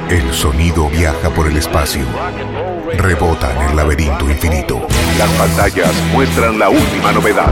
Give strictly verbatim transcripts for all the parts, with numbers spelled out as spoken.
El sonido viaja por el espacio, rebota en el laberinto infinito. Las pantallas muestran la última novedad.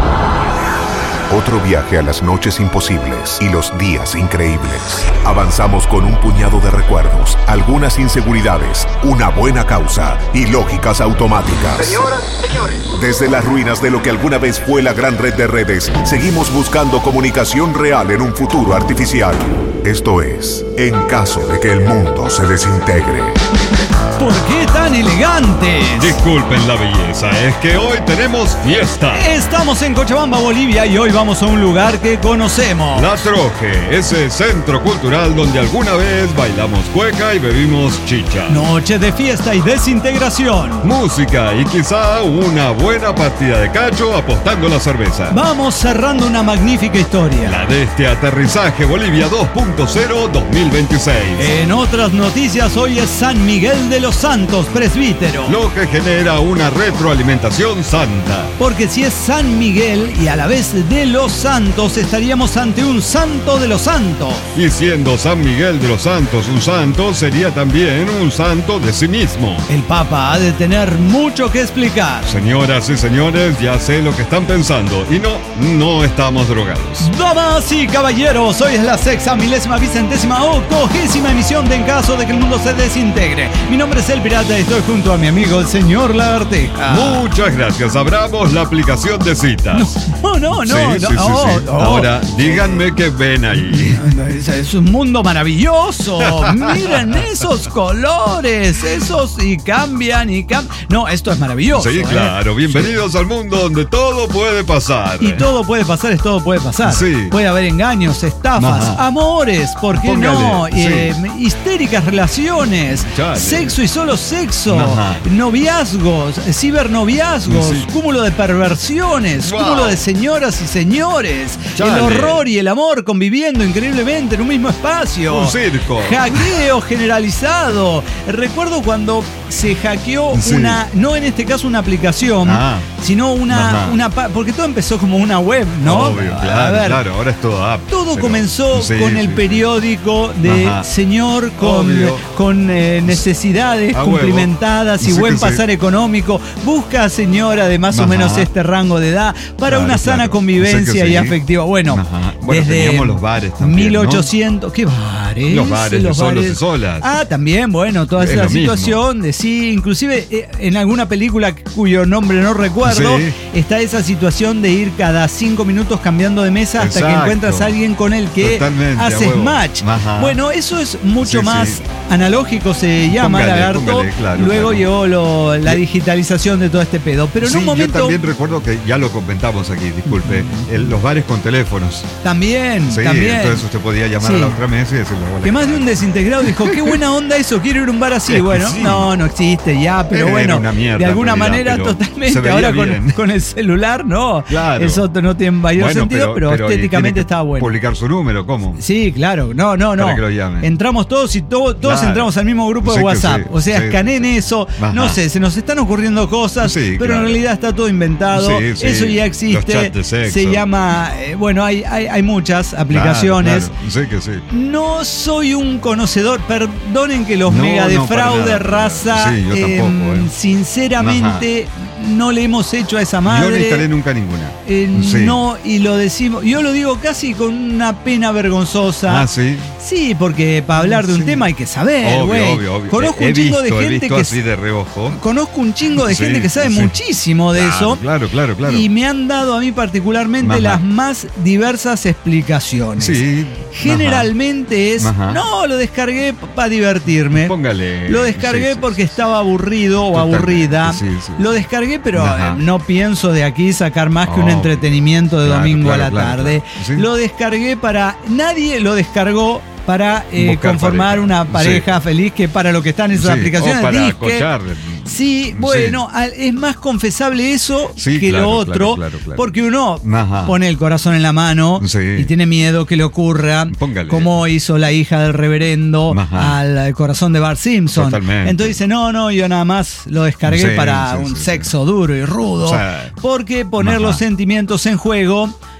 Otro viaje a las noches imposibles y los días increíbles. Avanzamos con un puñado de recuerdos, algunas inseguridades, una buena causa y lógicas automáticas. Señoras, señores. Desde las ruinas de lo que alguna vez fue la gran red de redes, seguimos buscando comunicación real en un futuro artificial. Esto es, en caso de que el mundo se desintegre. ¿Por qué tan elegantes? Disculpen la belleza, es que hoy tenemos fiesta. Estamos en Cochabamba, Bolivia, y hoy vamos a un lugar que conocemos. La Troje, ese centro cultural donde alguna vez bailamos cueca y bebimos chicha. Noche de fiesta y desintegración. Música y quizá una buena partida de cacho apostando la cerveza. Vamos cerrando una magnífica historia. La de este aterrizaje Bolivia dos punto cero dos mil veintiséis. En otras noticias, hoy es San Miguel de los Santos, presbítero. Lo que genera una retroalimentación santa. Porque si es San Miguel y a la vez de los santos, estaríamos ante un santo de los santos. Y siendo San Miguel de los Santos un santo, sería también un santo de sí mismo. El Papa ha de tener mucho que explicar. Señoras y señores, ya sé lo que están pensando. Y no, no estamos drogados. Damas y caballeros, hoy es la sexta, milésima, vicentésima, octogésima emisión de En Caso de que el Mundo se Desintegre. Mi nombre es El Pirata y estoy junto a mi amigo el señor Lagarteja. Muchas gracias, abramos la aplicación de citas. No, no, no, sí, no. Sí, sí, no, sí. no. Ahora, díganme qué ven ahí. Es, es un mundo maravilloso. Miren esos colores, esos y cambian y cambian. No, esto es maravilloso. Sí, ¿eh? claro. Bienvenidos al mundo donde todo puede pasar. Y todo puede pasar, es todo puede pasar. Sí. Puede haber engaños, estafas, Ajá. amores, ¿por qué Póngale, no? sí. Eh, histéricas relaciones, Chale. sexo y solo sexo, Ajá. noviazgos, cibernoviazgos, Sí. cúmulo de perversiones, Wow. cúmulo de señoras y señores, Chale. el horror y el amor conviviendo increíblemente en un mismo espacio. Un circo. Hackeo generalizado. Recuerdo cuando se hackeó Sí. una, no en este caso una aplicación, Ah. sino una, Ajá. una, pa- porque todo empezó como una web, ¿no? Obvio, A claro, ver, claro. Ahora es todo app. todo pero- comenzó sí, con el sí. periódico de Ajá. señor con, Obvio. con eh, necesidades A huevo. cumplimentadas y Sí buen que sí. pasar económico. Busca señora de más o Ajá. menos este rango de edad para Claro, una sana claro. convivencia Sé que y sí. afectiva. Bueno, Ajá. Bueno, desde teníamos los bares también, mil ochocientos, ¿qué bares? Los bares de solos y solas. Ah, también, bueno, toda Es esa lo mismo. situación de sí, inclusive eh, en alguna película cuyo nombre no recuerdo, Sí. está esa situación de ir cada cinco minutos cambiando de mesa hasta que Exacto. encuentras a alguien con el que Totalmente, a haces huevo. match. Ajá. Bueno, eso es mucho Sí, más sí. analógico, se llama, Póngale, Lagarto. póngale, claro, Luego claro. llegó lo- la digitalización de todo este pedo. Pero en Sí, un momento. yo también recuerdo que ya lo comentamos aquí, disculpe, el- los bares con teléfonos. También, Sí, también. entonces usted podía llamar Sí. a la otra mesa y decirle hola. Que más de un desintegrado dijo, qué buena onda eso, quiero ir a un bar así. Es que Bueno, sí. no, no existe ya, pero Era bueno, una mierda, de alguna en realidad, manera pero se totalmente. veía Ahora con, bien. con el celular, no. Claro. Eso no tiene mayor Bueno, sentido, pero, y tiene estéticamente que estaba bueno. Publicar su número, ¿cómo? Sí, claro, no, no, no. Para que lo llamen. Entramos todos y to- todos Claro. entramos al mismo grupo Sí de que WhatsApp. sí, O sea, sí, escaneen sí. eso. Ajá. No sé, se nos están ocurriendo cosas, Sí, pero claro. en realidad está todo inventado. Sí, sí. Eso ya Los existe. chats de sexo. Se llama, eh, bueno, hay, hay, hay muchas aplicaciones. Claro, claro. Sí que sí. No soy un conocedor, perdonen que los No, mega de no, para fraude, nada. raza, Sí, yo tampoco, em, eh. sinceramente no le hemos hecho a esa madre. Yo no instalé nunca ninguna. Eh, Sí. No, y lo decimos, yo lo digo casi con una pena vergonzosa. Ah, sí. Sí, porque para hablar de un Sí. tema hay que saber, Obvio, güey. obvio, obvio. Conozco He un chingo visto, de he gente visto que así de reojo. conozco un chingo de Sí, gente que sabe sí. muchísimo de Claro, eso. Claro, claro, claro. Y me han dado a mí particularmente Ajá. las más diversas explicaciones. Sí. Generalmente es, Ajá. no, lo descargué para divertirme. Póngale. Lo descargué Sí, sí, porque sí. estaba aburrido o Totalmente, aburrida. sí, sí. Lo descargué, pero Ajá. eh, no pienso de aquí sacar más que un Oh, entretenimiento de claro, domingo claro, a la claro, tarde. claro. Sí. Lo descargué para... Nadie lo descargó para eh, Buscar conformar pareja. una pareja feliz, que para lo que están esas Sí, aplicaciones. o para disque. cochar. Sí, bueno, al- es más confesable eso Sí, que claro, lo otro, claro, claro, claro. porque uno Ajá. pone el corazón en la mano Sí. y tiene miedo que le ocurra, Póngale. como hizo la hija del reverendo Ajá. al, al corazón de Bart Simpson. Totalmente. Entonces dice, no, no, yo nada más lo descargué Sí, para sí, un sí, sexo duro y rudo, O sea, porque poner ajá. los sentimientos en juego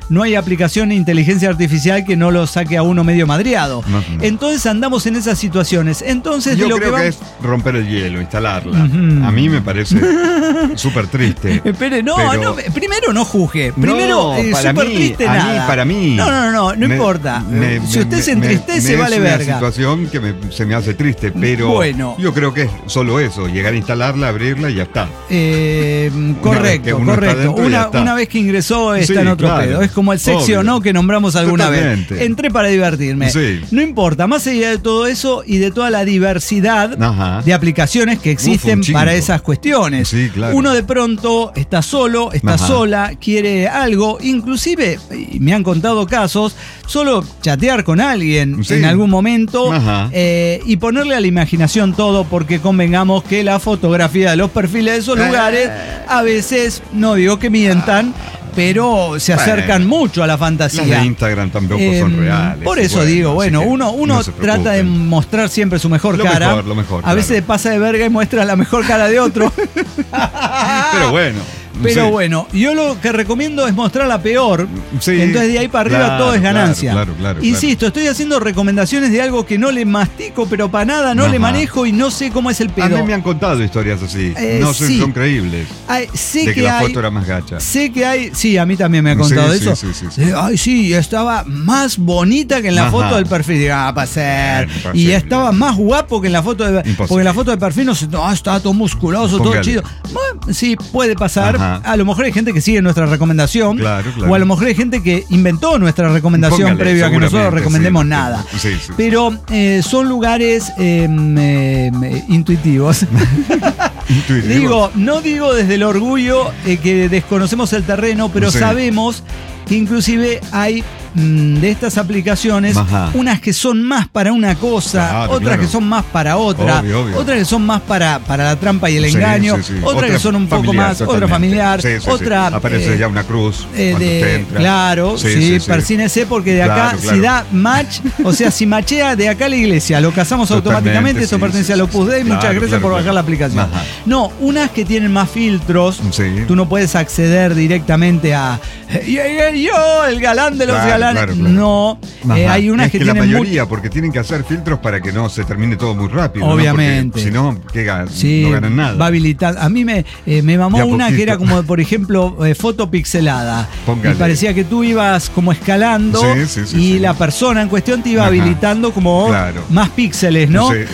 no hay aplicación de inteligencia artificial que no lo saque a uno medio madreado. No, no. Entonces andamos en esas situaciones. Entonces, Yo de lo creo que, que vamos... es romper el hielo, instalarla. Uh-huh. A mí me parece súper triste. Espere, no, pero... no, primero no juzgue. Primero, no, eh, súper triste a nada. Mí, para mí. No, no, no, no me, importa. Me, si usted me, se entristece, me, me vale es verga. Es una situación que me, se me hace triste, pero bueno. yo creo que es solo eso, llegar a instalarla, abrirla y ya está. Eh, correcto, correcto. Dentro, una, una vez que ingresó está sí, en otro claro, pedo. Es como el sexy obvio. O no que nombramos alguna Totalmente. Vez. Entré para divertirme. Sí. No importa, más allá de todo eso y de toda la diversidad Ajá. De aplicaciones que existen Uf, para esas cuestiones. Sí, claro. Uno de pronto está solo, está Ajá. sola, quiere algo, inclusive, y me han contado casos, solo chatear con alguien sí. en algún momento eh, y ponerle a la imaginación todo, porque convengamos que la fotografía de los perfiles de esos eh. lugares a veces, no digo que mientan, pero se acercan bueno, mucho a la fantasía. Las de Instagram tampoco eh, son reales. Por eso bueno, digo, bueno, uno, uno no trata de mostrar siempre su mejor lo cara. Mejor, lo mejor, a claro. veces pasa de verga y muestra la mejor cara de otro. Pero bueno. Pero sí. bueno, yo lo que recomiendo es mostrar la peor. Sí, entonces de ahí para arriba claro, todo es ganancia. Claro, claro, claro, Insisto, claro. estoy haciendo recomendaciones de algo que no le mastico, pero para nada no Ajá. le manejo y no sé cómo es el pedo. A mí me han contado historias así. Eh, no son, sí. son creíbles. Ay, sé de que, que la hay, foto era más gacha. Sé que hay. Sí, a mí también me han contado sí, eso. Sí, sí, sí, sí. Ay, sí, estaba más bonita que en la Ajá. foto del perfil. Ah, para ser. Imposible. Y estaba más guapo que en la foto de Imposible. Porque en la foto de perfil no se. No, estaba todo musculoso, Póngale. Todo chido. Bueno, sí, puede pasar. Ajá. A lo mejor hay gente que sigue nuestra recomendación. Claro, claro. O a lo mejor hay gente que inventó nuestra recomendación Póngale, previo a que nosotros recomendemos sí, nada. Sí, sí, sí. Pero eh, son lugares eh, eh, intuitivos. Intuitivos. Digo, no digo desde el orgullo eh, que desconocemos el terreno, pero sí. sabemos que inclusive hay mmm, de estas aplicaciones Ajá. unas que son más para una cosa, claro, otras claro. que son más para otra, obvio, obvio. otras que son más para, para la trampa y el sí, engaño, sí, sí. otras otra que son un poco más, totalmente. Otra familiar, sí, sí, otra... Sí. Aparece eh, ya una cruz eh, de, entra. Claro, sí, sí, sí, persínese porque de acá claro, claro. si da match, o sea, si machea de acá a la iglesia, lo casamos totalmente, automáticamente, esto sí, pertenece sí, al Opus Dei, claro, muchas gracias claro, por claro. bajar la aplicación. Ajá. No, unas que tienen más filtros, sí. tú no puedes acceder directamente a yo, el galán de los claro, galanes. Claro, claro. No, eh, hay unas es que, que tienen la mayoría, muy... porque tienen que hacer filtros para que no se termine todo muy rápido. Obviamente. ¿no? Si no, ¿qué ganan? Sí, no ganan nada. Va habilitando. A mí me, eh, me mamó una que era como, por ejemplo, eh, foto pixelada. Póngale. Y parecía que tú ibas como escalando sí, sí, sí, y sí. la persona en cuestión te iba Ajá. habilitando como claro. más píxeles, ¿no? Sí.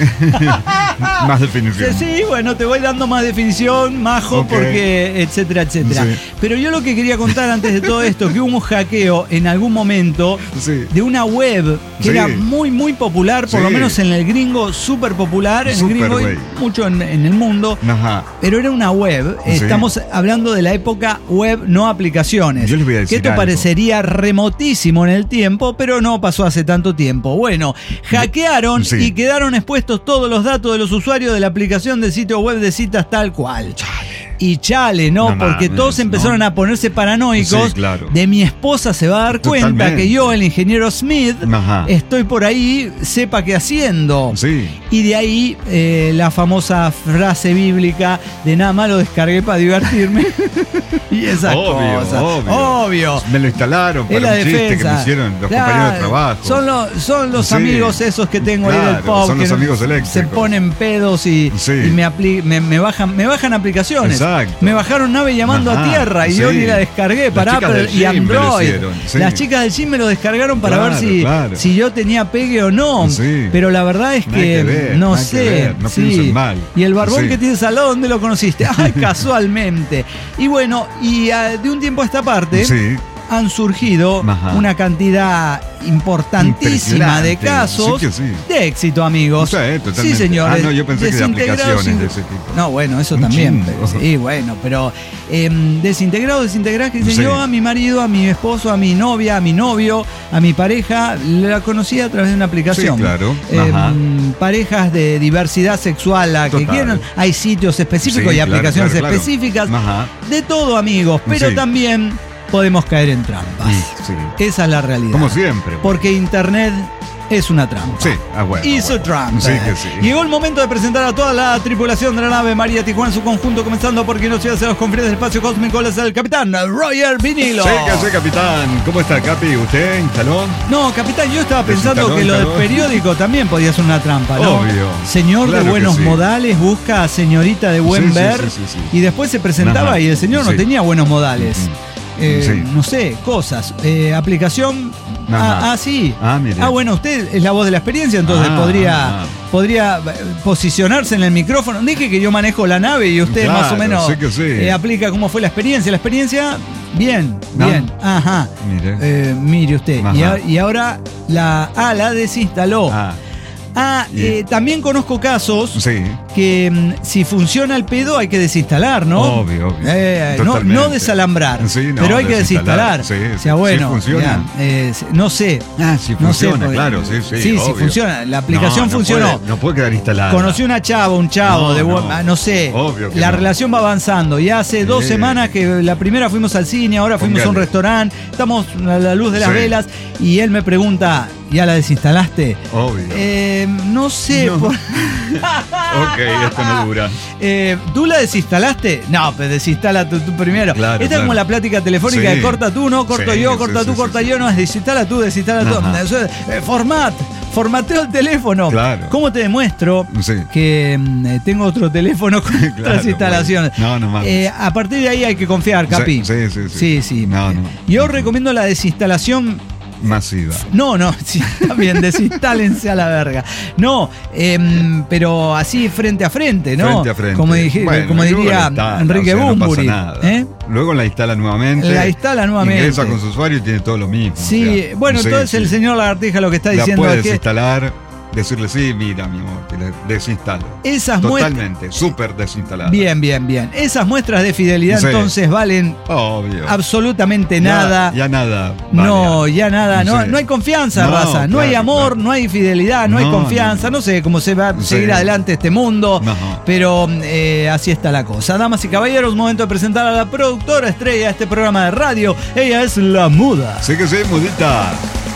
Más definición. Sí, bueno, te voy dando más definición, majo, okay. porque etcétera, etcétera. Sí. Pero yo lo que quería contar antes de todo esto, que hubo un hackeo en algún momento sí. de una web que sí. era muy, muy popular, por sí. lo menos en el gringo, súper popular, en super el gringo wey. y mucho en, en el mundo. Ajá. Pero era una web. Sí. Estamos hablando de la época web, no aplicaciones. Yo les voy a decir que esto algo. parecería remotísimo en el tiempo, pero no pasó hace tanto tiempo. Bueno, hackearon sí. y quedaron expuestos todos los datos de los usuarios de la aplicación del sitio web de citas tal cual. Chale. Y chale, ¿no? no Porque mames, todos empezaron no. a ponerse paranoicos. Sí, claro. De mi esposa se va a dar Totalmente. cuenta que yo, el ingeniero Smith, Ajá. estoy por ahí, sepa qué haciendo. Sí. Y de ahí eh, la famosa frase bíblica de nada más lo descargué para divertirme. Y esas obvio, cosas. Obvio. Obvio. Me lo instalaron para la un defensa. chiste que me hicieron los claro. compañeros de trabajo. Son, lo, son los sí. amigos esos que tengo claro, ahí del pop. Son que los amigos eléctricos. Se ponen pedos y, sí. y me, apli- me, me, bajan, me bajan aplicaciones. Exacto. Me bajaron nave llamando Ajá, a tierra y sí. yo ni la descargué para Apple y Android. Sí. Las chicas del gym me lo descargaron para claro, ver si, claro. si yo tenía pegue o no. Sí. Pero la verdad es que, que ver, no sé. Ver, no sí. mal. Y el barbón sí. que tienes al lado, ¿dónde lo conociste? Ay, casualmente. Y bueno, y uh, de un tiempo a esta parte. Sí. Han surgido Ajá. una cantidad importantísima de casos sí sí. de éxito, amigos. Sí, totalmente. Sí, señores. Ah, no, yo pensé que de aplicaciones sin... de ese tipo. No, bueno, eso Un también. chingo. Sí, bueno, pero eh, desintegrado, desintegrado, que dice sí. yo a mi marido, a mi esposo, a mi novia, a mi novio, a mi pareja, la conocí a través de una aplicación. Sí, claro. Eh, parejas de diversidad sexual, la que quieran. Hay sitios específicos sí, y aplicaciones claro, claro, específicas. Claro. Ajá. De todo, amigos, pero sí. también podemos caer en trampas. Sí, sí. Esa es la realidad. Como siempre. Porque Internet es una trampa. Sí, ah, bueno. Hizo bueno. trampa. Sí, que sí. Llegó el momento de presentar a toda la tripulación de la nave María Tijuana en su conjunto, comenzando por quien nos lleva hacia los confines del espacio cósmico, es el capitán Roger Vinilo. Sí, que sí, capitán. ¿Cómo está, Capi? ¿Usted instaló? No, capitán, yo estaba pensando que lo del periódico también podía ser una trampa, ¿no? Obvio. Señor Claro de buenos que sí. modales busca a señorita de buen Sí, sí, ver, sí, sí, sí. y después se presentaba Ajá. y el señor no Sí. tenía buenos modales. Mm. Eh, Sí. No sé, cosas. Eh, aplicación. Ajá. Ah, ah, sí. Ah, mire. Ah, bueno, usted es la voz de la experiencia, entonces Ah, podría, ah. podría posicionarse en el micrófono. Dije que yo manejo la nave y usted Claro, más o menos sí que sí. eh, aplica cómo fue la experiencia. La experiencia, bien, ¿No? bien. Ajá. Mire. Eh, mire usted. Y, Ajá. a- y ahora la A la desinstaló. Ah, Ah, Y- eh, también conozco casos sí. que mm, si funciona el pedo hay que desinstalar, ¿no? Obvio, obvio. Eh, no, Totalmente. no desalambrar, Sí, no, pero hay que desinstalar. desinstalar. Sí, o sea, sí, bueno, sí funciona. ya, eh, no sé. Ah, sí No sé, funciona, porque- claro, sí, sí. Sí, sí obvio. funciona. La aplicación No, no funcionó. puede- no puede quedar instalada. Conocí una chava, un chavo, No, de buen- no. ah, no sé. Obvio que la no. relación va avanzando. Y hace dos Sí. semanas que la primera fuimos al cine, ahora fuimos a un Póngale. restaurante, estamos a la luz de las Sí. velas y él me pregunta, ¿ya la desinstalaste? Obvio. Eh, no sé. No. por- Ok, esto no dura. Eh, ¿Tú la desinstalaste? No, pues desinstala tú, tú primero. Claro, Esta es claro. como la plática telefónica Sí. de corta tú, no, corto Sí, yo, sí, corta sí, tú, sí, corta sí. yo, no, es desinstala tú, desinstala tú. Ajá. Eso es, eh, format, formateo el teléfono. Claro. ¿Cómo te demuestro Sí. que mm, eh, tengo otro teléfono con otras Claro, instalaciones? bueno. No, no más. Eh, a partir de ahí hay que confiar, Capi. Sí, sí, sí, sí. Sí, sí. No, no. Yo recomiendo la desinstalación. Masiva. No, no, sí, está bien, desinstálense a la verga. No, em, pero así frente a frente, ¿no? Frente a frente. Como, dije- Bueno, como y luego diría la instala, Enrique o sea, no pasa Bunbury. nada. ¿eh? Luego la instala nuevamente. La instala nuevamente. Ingresa con su usuario y tiene todo lo mismo. Sí, o sea, bueno, sí, entonces sí. el señor Lagartija lo que está La diciendo puede es que desinstalar, decirle sí, mira, mi amor, te la desinstalo. esas muestras. Totalmente, súper desinstalada. Bien, bien, bien. Esas muestras de fidelidad Sí. entonces valen Obvio. absolutamente Ya- nada. Ya, nada. No, vale. ya nada, no, Sí. no hay confianza, No, raza, no claro, hay amor, claro. no hay fidelidad, no, hay No, confianza, no. no sé cómo se va a Sí. seguir adelante este mundo, No. pero eh, así está la cosa. Damas y caballeros, momento de presentar a la productora estrella de este programa de radio, ella es La Muda. Sí que sí, mudita.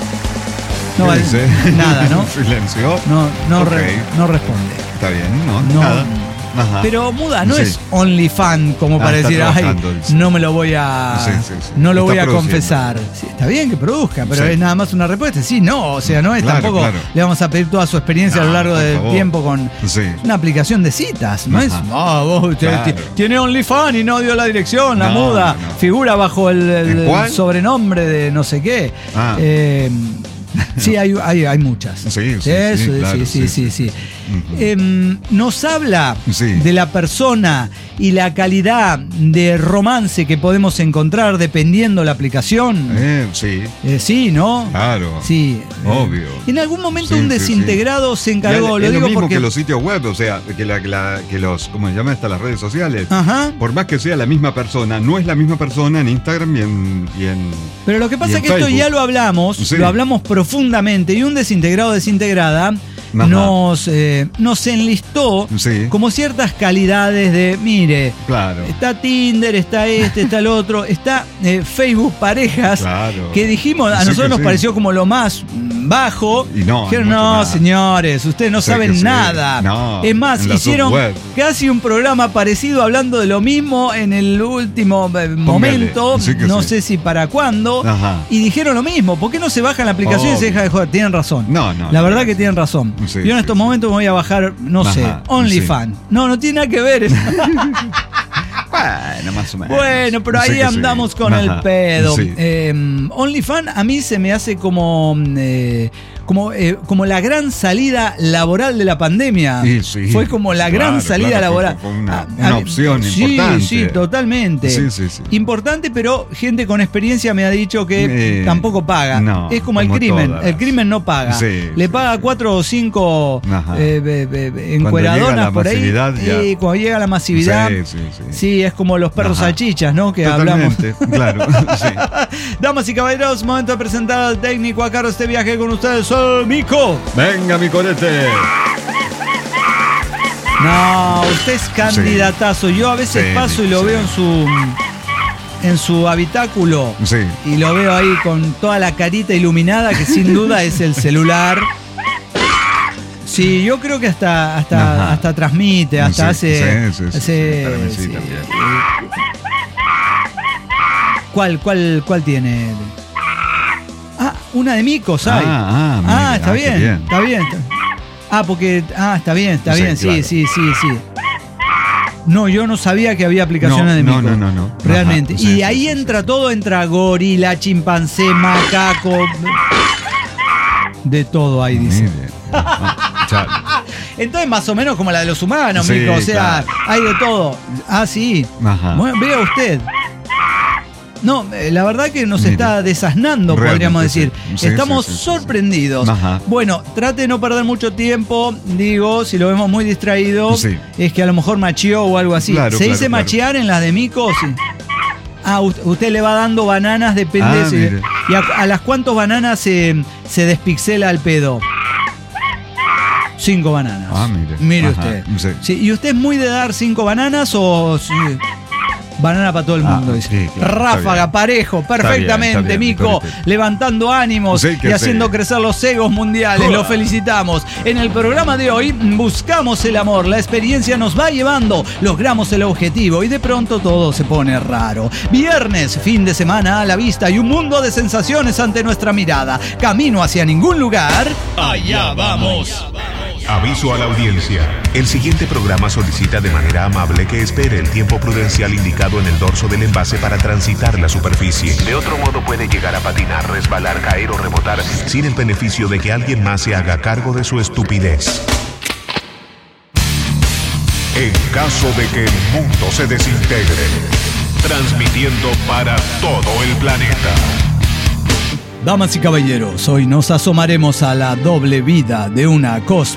No ¿Qué vale dice? nada, ¿no? Silencio. No, no, re- Ok. no responde. Está bien, no, No. nada. Ajá. Pero Muda no Sí. es OnlyFan como Ah, para está decir, ay, trabajando, dice. no me lo voy a, Sí, sí, sí. no lo Está voy a produciendo. confesar. Sí, está bien que produzca, pero Sí. es nada más una respuesta. Sí, no, o sea, no es Claro, tampoco claro. le vamos a pedir toda su experiencia a lo No, largo por del favor. tiempo con Sí. una aplicación de citas, no Ajá. es, no, vos, usted Claro. ti- tiene OnlyFan y no dio la dirección, La No, Muda, no, no. figura bajo el, el- ¿En cuál? el sobrenombre de no sé qué. Ah. Eh, Sí, hay, hay, hay muchas. Sí, sí, sí, Eso, claro, sí, sí, sí, sí, sí. Ujú. Em, nos habla Sí. de la persona y la calidad de romance que podemos encontrar dependiendo la aplicación. Eh, sí, Eh, sí, ¿no? claro. Sí. eh, Obvio. En algún momento Sí, un sí, desintegrado se Ya encargó, es lo digo mismo porque. que los sitios web, o sea, que, la, que, la- que los, ¿cómo se llama? Hasta las redes sociales. Ajá. Por más que sea la misma persona, no es la misma persona en Instagram y en... y en- Pero lo que y pasa en es que esto Facebook. ya lo hablamos, Sí. lo hablamos profundamente, y un desintegrado o desintegrada Ajá. nos, eh, nos enlistó Sí. como ciertas calidades de, mire, Claro. está Tinder, está este, está el otro, está eh, Facebook Parejas, Claro. que dijimos, a Sí nosotros que nos sí. pareció como lo más mm, bajo. Y no, Dijeron, mucho no, más. señores, ustedes no Sí saben que sí. nada. No, es más, en la hicieron subweb. casi un programa parecido hablando de lo mismo en el último eh, momento, sí que no sí. sé si para cuándo, Ajá. y dijeron lo mismo. ¿Por qué no se baja la aplicación y se Obvio. deja de joder? Tienen razón. No, no, La no, verdad no. que tienen razón. Sí, Yo en sí, estos sí. momentos me voy a bajar, no sé, Ajá, OnlyFan. No, no tiene nada que ver. Bueno, más o menos. Bueno, pero Sí ahí que sí. andamos con Ajá, el pedo. sí. Eh, OnlyFans a mí se me hace como, eh, como, eh, como la gran salida laboral de la pandemia. Sí, sí, fue como la gran claro, salida claro, laboral. fue- fue una- Ah, una ah, opción sí, importante. Sí, totalmente. Sí, sí, sí. Importante, pero gente con experiencia me ha dicho que Eh, tampoco paga. no, es como el como crimen. todas. El crimen no paga. Sí, Le sí, paga sí. cuatro o cinco Ajá. eh, be- be- be- llega encueradonas la por ahí. masividad, ya. Y cuando llega la masividad. Sí, sí, sí. Sí, es como los perros Ajá. salchichas, ¿no? Que hablamos. Totalmente, claro. Sí. Damas y caballeros, momento de presentar al técnico a cargo de este viaje con ustedes, soy Mico. Venga, mi corete. No, usted es candidatazo. Yo a veces Sí, paso y lo sí. veo en su en su habitáculo Sí. y lo veo ahí con toda la carita iluminada, que sin duda es el celular. Sí, yo creo que hasta hasta, hasta transmite, hasta sí, hace... Sí, sí, sí, hace para mí sí, sí. también. ¿Cuál, cuál, cuál tiene? Ah, una de micos hay. Ah, ah, Ah, mira, está ah, bien, qué bien. está bien. está- Ah, porque... Ah, está bien, está Sí, bien, sí, claro. sí, sí, sí. No, yo no sabía que había aplicaciones No, de no, mico. no, no, no. Realmente. Ajá, sí, y sí, ahí sí, entra sí. todo, entra gorila, chimpancé, macaco. De todo ahí, dice. Mire. Ah, chale. Entonces, más o menos como la de los humanos, Sí, mico. O sea, claro. hay de todo. Ah, sí. Ajá. Bueno, vea usted. No, eh, la verdad que nos Mire. está desasnando, Realmente podríamos decir. sí. Sí, Estamos sí, sí, sí, sorprendidos. Ajá. Bueno, trate de no perder mucho tiempo. Digo, si lo vemos muy distraído, Sí. es que a lo mejor macheó o algo así. Claro, ¿Se claro, dice claro. machear en las de mico? Sí. Ah, u- usted le va dando bananas, depende. Ah, si- mire. ¿Y a, a las cuántas bananas se, se despixela el pedo? Cinco bananas. Ah, mire. Mire Ajá, usted. sí. Sí, ¿y usted es muy de dar cinco bananas o...? Sí? Banana para todo el Ah, mundo, dice. sí, claro, está Ráfaga, bien. parejo, perfectamente, está bien, Mico. Nicolete. Levantando ánimos Sí, que y haciendo sí. crecer los egos mundiales. Uah. Lo felicitamos. En el programa de hoy buscamos el amor. La experiencia nos va llevando. Logramos el objetivo y de pronto todo se pone raro. Viernes, fin de semana a la vista y un mundo de sensaciones ante nuestra mirada. Camino hacia ningún lugar. Allá vamos. Aviso a la audiencia. El siguiente programa solicita de manera amable que espere el tiempo prudencial indicado en el dorso del envase para transitar la superficie. De otro modo puede llegar a patinar, resbalar, caer o rebotar sin el beneficio de que alguien más se haga cargo de su estupidez. En caso de que el mundo se desintegre, transmitiendo para todo el planeta. Damas y caballeros, hoy nos asomaremos a la doble vida de una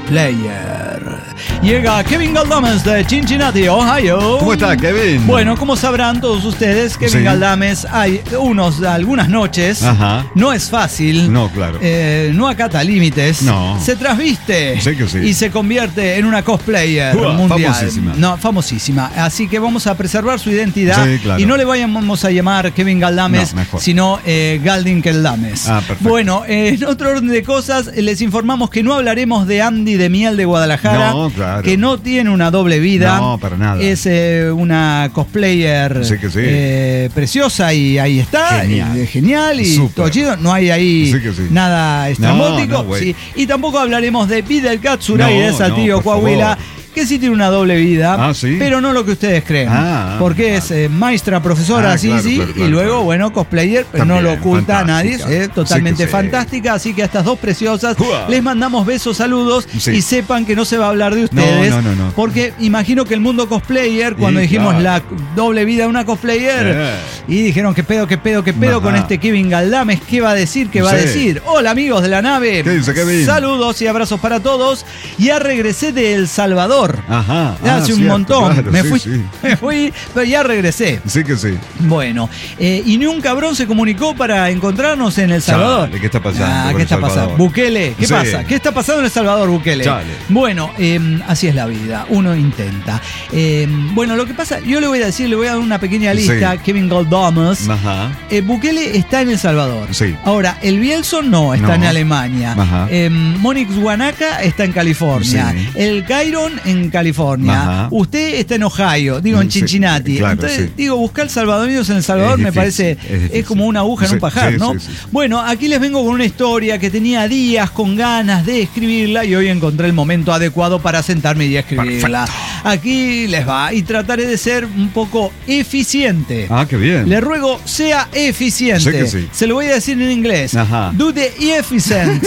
cosplayer. Llega Kevin Galdames de Cincinnati, Ohio. ¿Cómo está, Kevin? Bueno, como sabrán todos ustedes, Kevin Sí. Galdames, hay unos, algunas noches, Ajá. no es fácil, No, claro. eh, no acata límites, No. se trasviste Sí que sí. y se convierte en una cosplayer Uah, mundial. famosísima. No, famosísima. Así que vamos a preservar su identidad Sí, claro. y no le vayamos a llamar Kevin Galdames, No, mejor. sino eh, Galdin Keldames. Ah, perfecto. Bueno, eh, en otro orden de cosas, eh, les informamos que no hablaremos de Andy de Miel de Guadalajara, No, claro. que no tiene una doble vida. No, para nada. Es eh, una cosplayer Sí que sí. eh, preciosa y ahí está. Genial. Y, eh, genial y Súper. todo chido. No hay ahí Sí que sí. nada estrambótico. No, no, güey. Sí. Y tampoco hablaremos de Vidal Katsurai No, de Saltillo, no, por Coahuila. favor. Que sí tiene una doble vida, Ah, ¿sí? pero no lo que ustedes creen. Ah, porque ah. es eh, maestra, profesora, Ah, sí, claro, sí, claro, y claro, luego, claro. bueno, cosplayer, pero no También, lo oculta a nadie, fantástica. es totalmente Sí que sí. fantástica. Así que a estas dos preciosas Uah. les mandamos besos, saludos Sí. y sepan que no se va a hablar de ustedes. No, no, no, no. Porque imagino que el mundo cosplayer, cuando Sí, dijimos claro. la doble vida de una cosplayer, Eh. y dijeron qué pedo, qué pedo, qué pedo Ajá. con este Kevin Galdames, ¿qué va a decir? ¿Qué va a Sí. decir? Hola amigos de la nave. ¿Qué dice, Kevin? Saludos y abrazos para todos. Ya regresé de El Salvador. Ajá. Hace Ah, un cierto, montón. claro, me, sí, fui, sí. me fui, pero ya regresé. Sí que sí. Bueno, eh, y ni un cabrón se comunicó para encontrarnos en El Salvador. Chale, ¿qué está pasando Ah, con ¿qué El está pasando? Salvador? Bukele, ¿qué Sí. pasa? ¿Qué está pasando en El Salvador, Bukele? Chale. Bueno, eh, así es la vida. Uno intenta. Eh, bueno, lo que pasa, yo le voy a decir, le voy a dar una pequeña lista. Sí. Kevin Galdames. Ajá. Eh, Bukele está en El Salvador. Sí. Ahora, el Bielson no, está No. en Alemania. Ajá. Eh, Monix Guanaca está en California. Sí. El Cairon en California. Ajá. Usted está en Ohio, digo en Sí, Cincinnati. claro, Entonces, sí. digo, buscar salvadoreños en El Salvador Es me difícil, parece, es es, difícil. como una aguja en Sí, un pajar, sí, ¿no? sí, sí. Bueno, aquí les vengo con una historia que tenía días con ganas de escribirla y hoy encontré el momento adecuado para sentarme y escribirla. Aquí les va y trataré de ser un poco eficiente. Ah, qué bien. Le ruego, sea eficiente. Sé que sí. Se lo voy a decir en inglés. Ajá. Do the efficient.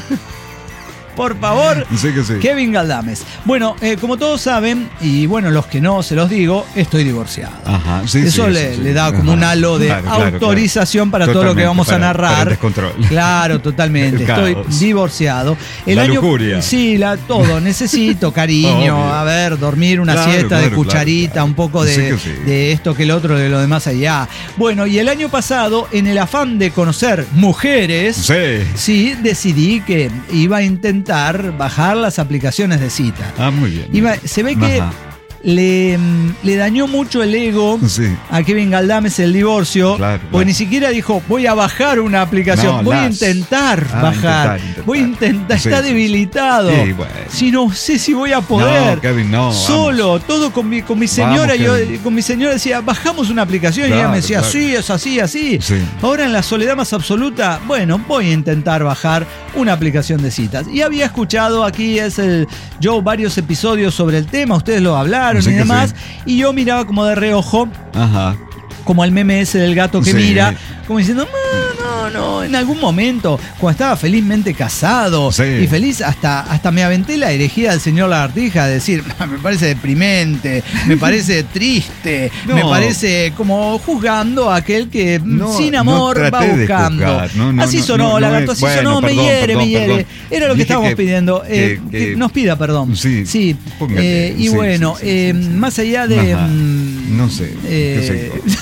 Por favor, Sí que sí. Kevin Galdames. Bueno, eh, como todos saben, y bueno, los que no se los digo, estoy divorciado. Ajá, sí, Eso sí, le, sí, sí. le da como Ajá. un halo de Claro, claro, autorización claro. para todo lo que Totalmente, vamos a para- narrar. para el descontrol. Claro, totalmente. El Estoy caos. divorciado. El La año, lujuria. Sí, la, todo. Necesito cariño, Obvio. a ver, dormir una Claro, siesta de claro, cucharita, claro, claro. un poco de, Sí que sí. de esto que el otro, de lo demás allá. Bueno, y el año pasado, en el afán de conocer mujeres, Sí. sí, decidí que iba a intentar bajar las aplicaciones de cita. Ah, muy bien. Iba- se ve que Ajá. le, le dañó mucho el ego sí. a Kevin Galdames el divorcio, claro, porque claro. ni siquiera dijo voy a bajar una aplicación, no, voy las... a intentar ah, bajar, intentar, intentar. voy a intentar, sí, está sí, debilitado, sí, bueno. si no sé si voy a poder, no, Kevin, no, solo, vamos. todo con mi, con mi señora, vamos, yo con mi señora decía bajamos una aplicación claro, y ella me decía claro. sí, es así, así. Sí. Ahora en la soledad más absoluta, bueno, voy a intentar bajar una aplicación de citas. Y había escuchado aquí es el yo varios episodios sobre el tema, ustedes lo hablaron sí y demás, sí. y yo miraba como de reojo, Ajá. como el meme ese del gato que sí. mira, como diciendo, no, no, no, en algún momento, cuando estaba felizmente casado sí. y feliz, hasta, hasta me aventé la herejía del señor Lagartija de decir, me parece deprimente, me parece triste, no. me parece como juzgando a aquel que no, sin amor no va buscando. No, no, así sonó, no, no, Lagarto, así bueno, sonó, perdón, me hiere, perdón, me hiere. Perdón. Era lo que Dije estábamos que, pidiendo. Eh, que, que, que nos pida perdón. Sí. sí. Eh, y sí, bueno, sí, sí, eh, sí, sí. más allá de. Mmm, no sé. Eh, qué sé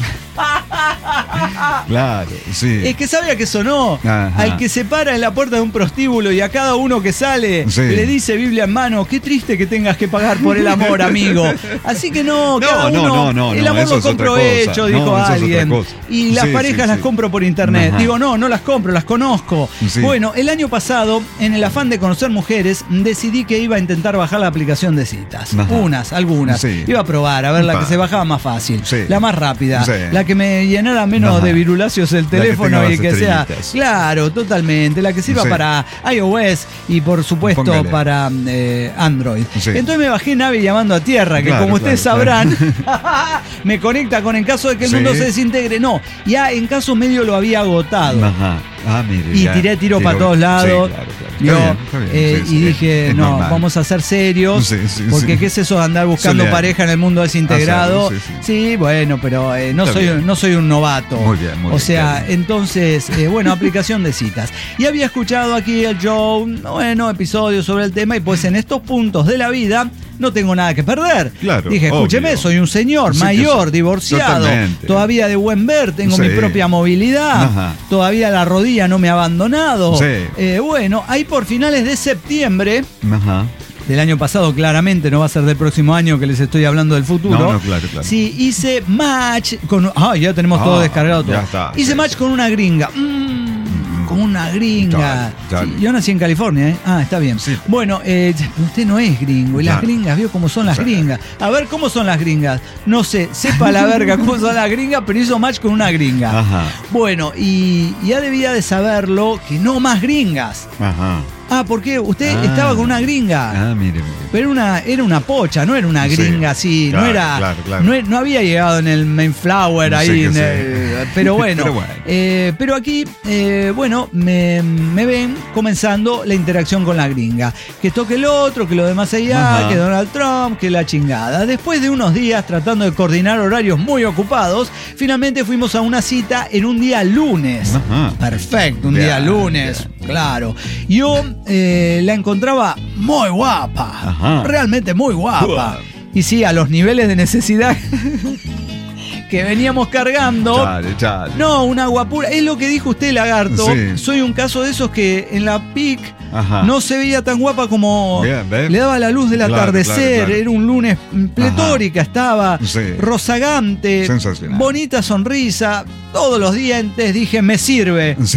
Claro, sí. Es que sabía que sonó. Ajá. Al que se para en la puerta de un prostíbulo y a cada uno que sale sí. le dice Biblia en mano, qué triste que tengas que pagar por el amor, amigo. Así que no, no cada no, uno, no, no, el amor no, lo compro hecho, dijo no, alguien. Y las sí, parejas sí, las sí. compro por internet. Ajá. Digo, no, no las compro, las conozco. Sí. Bueno, el año pasado, en el afán de conocer mujeres, decidí que iba a intentar bajar la aplicación de citas. Ajá. Unas, algunas. Sí. Iba a probar, a ver la que se bajaba más fácil, sí. la más rápida, sí. la que me llenara menos Ajá. de virulacios el teléfono que y que sea claro, totalmente, la que sirva sí. para iOS y por supuesto Póngale. para eh, Android. Sí. Entonces me bajé Navi llamando a tierra, que claro, como ustedes claro, sabrán claro. me conecta con en caso de que el sí. mundo se desintegre. No, ya en caso medio lo había agotado. Ajá. Ah, mire, y ya, tiré tiro, tiro para todos lados. Sí, claro, claro. Yo, está bien, está bien. Eh, sí, y sí, dije, es no, normal. Vamos a ser serios, sí, sí, porque sí. ¿qué es eso de andar buscando Solear. pareja en el mundo desintegrado? Sí, sí. sí, bueno, pero eh, no, soy, no soy un novato. Muy bien, muy o sea, bien. entonces, eh, bueno, aplicación de citas. Y había escuchado aquí el show, bueno, episodios sobre el tema, y pues en estos puntos de la vida no tengo nada que perder. Claro, dije, escúcheme, obvio. Soy un señor sí, mayor, divorciado, totalmente. Todavía de buen ver, tengo sí. mi propia movilidad, Ajá. todavía la rodilla no me ha abandonado. Sí. Eh, bueno, ahí por finales de septiembre Ajá. del año pasado, claramente, no va a ser del próximo año que les estoy hablando del futuro. No, no, claro, claro. Sí, hice match con... Ah, ya tenemos ah, todo descargado. Todo. Ya está, hice sí, match sí. con una gringa. Mm. Con una gringa. Dale, dale. Sí, yo nací en California, ¿eh? Ah, está bien. Sí. Bueno, eh, usted no es gringo. Y las claro. gringas, vio cómo son las sí. gringas. A ver, ¿cómo son las gringas? No sé, sepa la verga cómo son las gringas, pero hizo match con una gringa. Ajá. Bueno, y ya debía de saberlo que no más gringas. Ajá. Ah, ¿por qué? Usted ah, estaba con una gringa. Ah, mire, mire. Pero una, era una pocha, no era una gringa sí, así. Claro, no era. Claro, claro. No, no había llegado en el Mayflower no ahí. Sé en sé. El, pero bueno. pero, bueno. Eh, pero aquí, eh, bueno, me, me ven comenzando la interacción con la gringa. Que esto que el otro, que lo demás allá, Ajá. que Donald Trump, que la chingada. Después de unos días tratando de coordinar horarios muy ocupados, finalmente fuimos a una cita en un día lunes. Ajá. Perfecto, un bien, día lunes. Bien. Claro. Yo eh, la encontraba muy guapa. Ajá. Realmente muy guapa. Y sí, a los niveles de necesidad que veníamos cargando. Chale, chale. No, una guapura. Es lo que dijo usted, Lagarto. Sí. Soy un caso de esos que en la P I C Ajá. no se veía tan guapa como bien, bien. le daba la luz del claro, atardecer. Claro, claro. Era un lunes pletórica, Ajá. estaba sí. rozagante, sensacional. Bonita sonrisa. Todos los dientes dije, me sirve. Sí.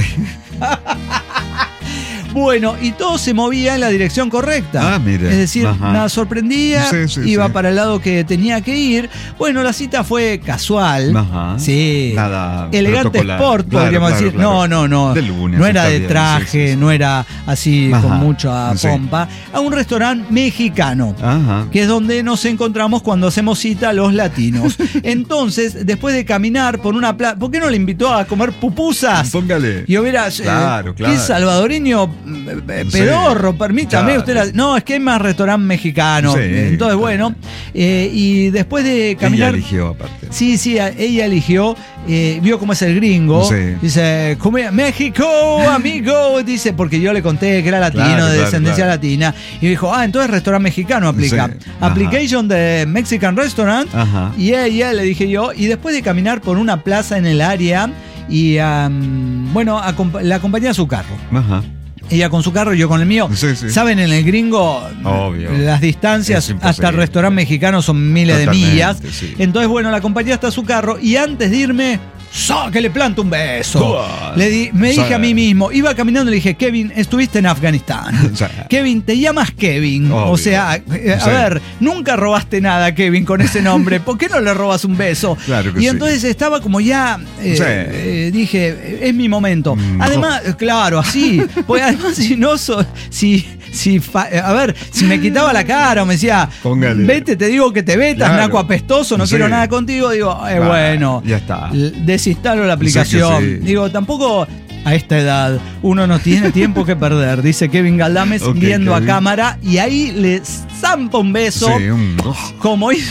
Bueno, y todo se movía en la dirección correcta. Ah, mire. Es decir, Ajá. nada sorprendía, sí, sí, iba sí. para el lado que tenía que ir. Bueno, la cita fue casual. Ajá. Sí. Nada. Elegante sport, claro, podríamos claro, decir. Claro. No, no, no. De lunes, no era de bien, traje, sí, sí, sí. no era así Ajá. con mucha sí. pompa. A un restaurante mexicano. Ajá. Que es donde nos encontramos cuando hacemos cita los latinos. Entonces, después de caminar por una plaza, ¿por qué no le invitó a comer pupusas? Póngale. Y hubiera, claro, eh, claro. ¿qué salvadoreño eh, pedorro? Sí. Permítame, claro. usted la, no, es que hay más restaurante mexicano. Sí, Entonces, claro. bueno, eh, y después de caminar. Ella eligió aparte. Sí, sí, ella eligió. Eh, vio cómo es el gringo. Sí. Dice, come, México, amigo. Dice, porque yo le conté que era latino, claro, de claro, descendencia claro. latina. Y dijo, ah, entonces restaurante mexicano aplica. Sí. Application de Mexican Restaurant. Ajá. Y ella, le dije yo, y después de caminar por una plaza en el área, y um, bueno, acompa- la acompañé a su carro. Ajá. ella con su carro y yo con el mío. Sí, sí. Saben, en el gringo, obvio, las distancias hasta el restaurante mexicano son miles Totalmente, de millas. Sí. Entonces, bueno, la acompañé hasta su carro y antes de irme, ¡so! Que le planto un beso. Le di, me dije a mí mismo, iba caminando y le dije, Kevin, estuviste en Afganistán. Kevin, te llamas Kevin. Obvio. O sea, a, a sí. ver, nunca robaste nada, Kevin, con ese nombre. ¿Por qué no le robas un beso? Claro que y entonces sí. estaba como ya, eh, sí. eh, dije, es mi momento. Mm, además, no. claro, así. Pues además, si no, so, si, si, a ver, si me quitaba la cara o me decía, Póngale. vete, te digo que te vetas, claro. naco apestoso, no sí. quiero nada contigo, digo, eh, ah, bueno, ya está. Desinstalo la aplicación. Sí. Digo, tampoco a esta edad uno no tiene tiempo que perder, dice Kevin Galdames, okay, viendo Kevin. a cámara, y ahí le zampa un beso, sí, un... como hizo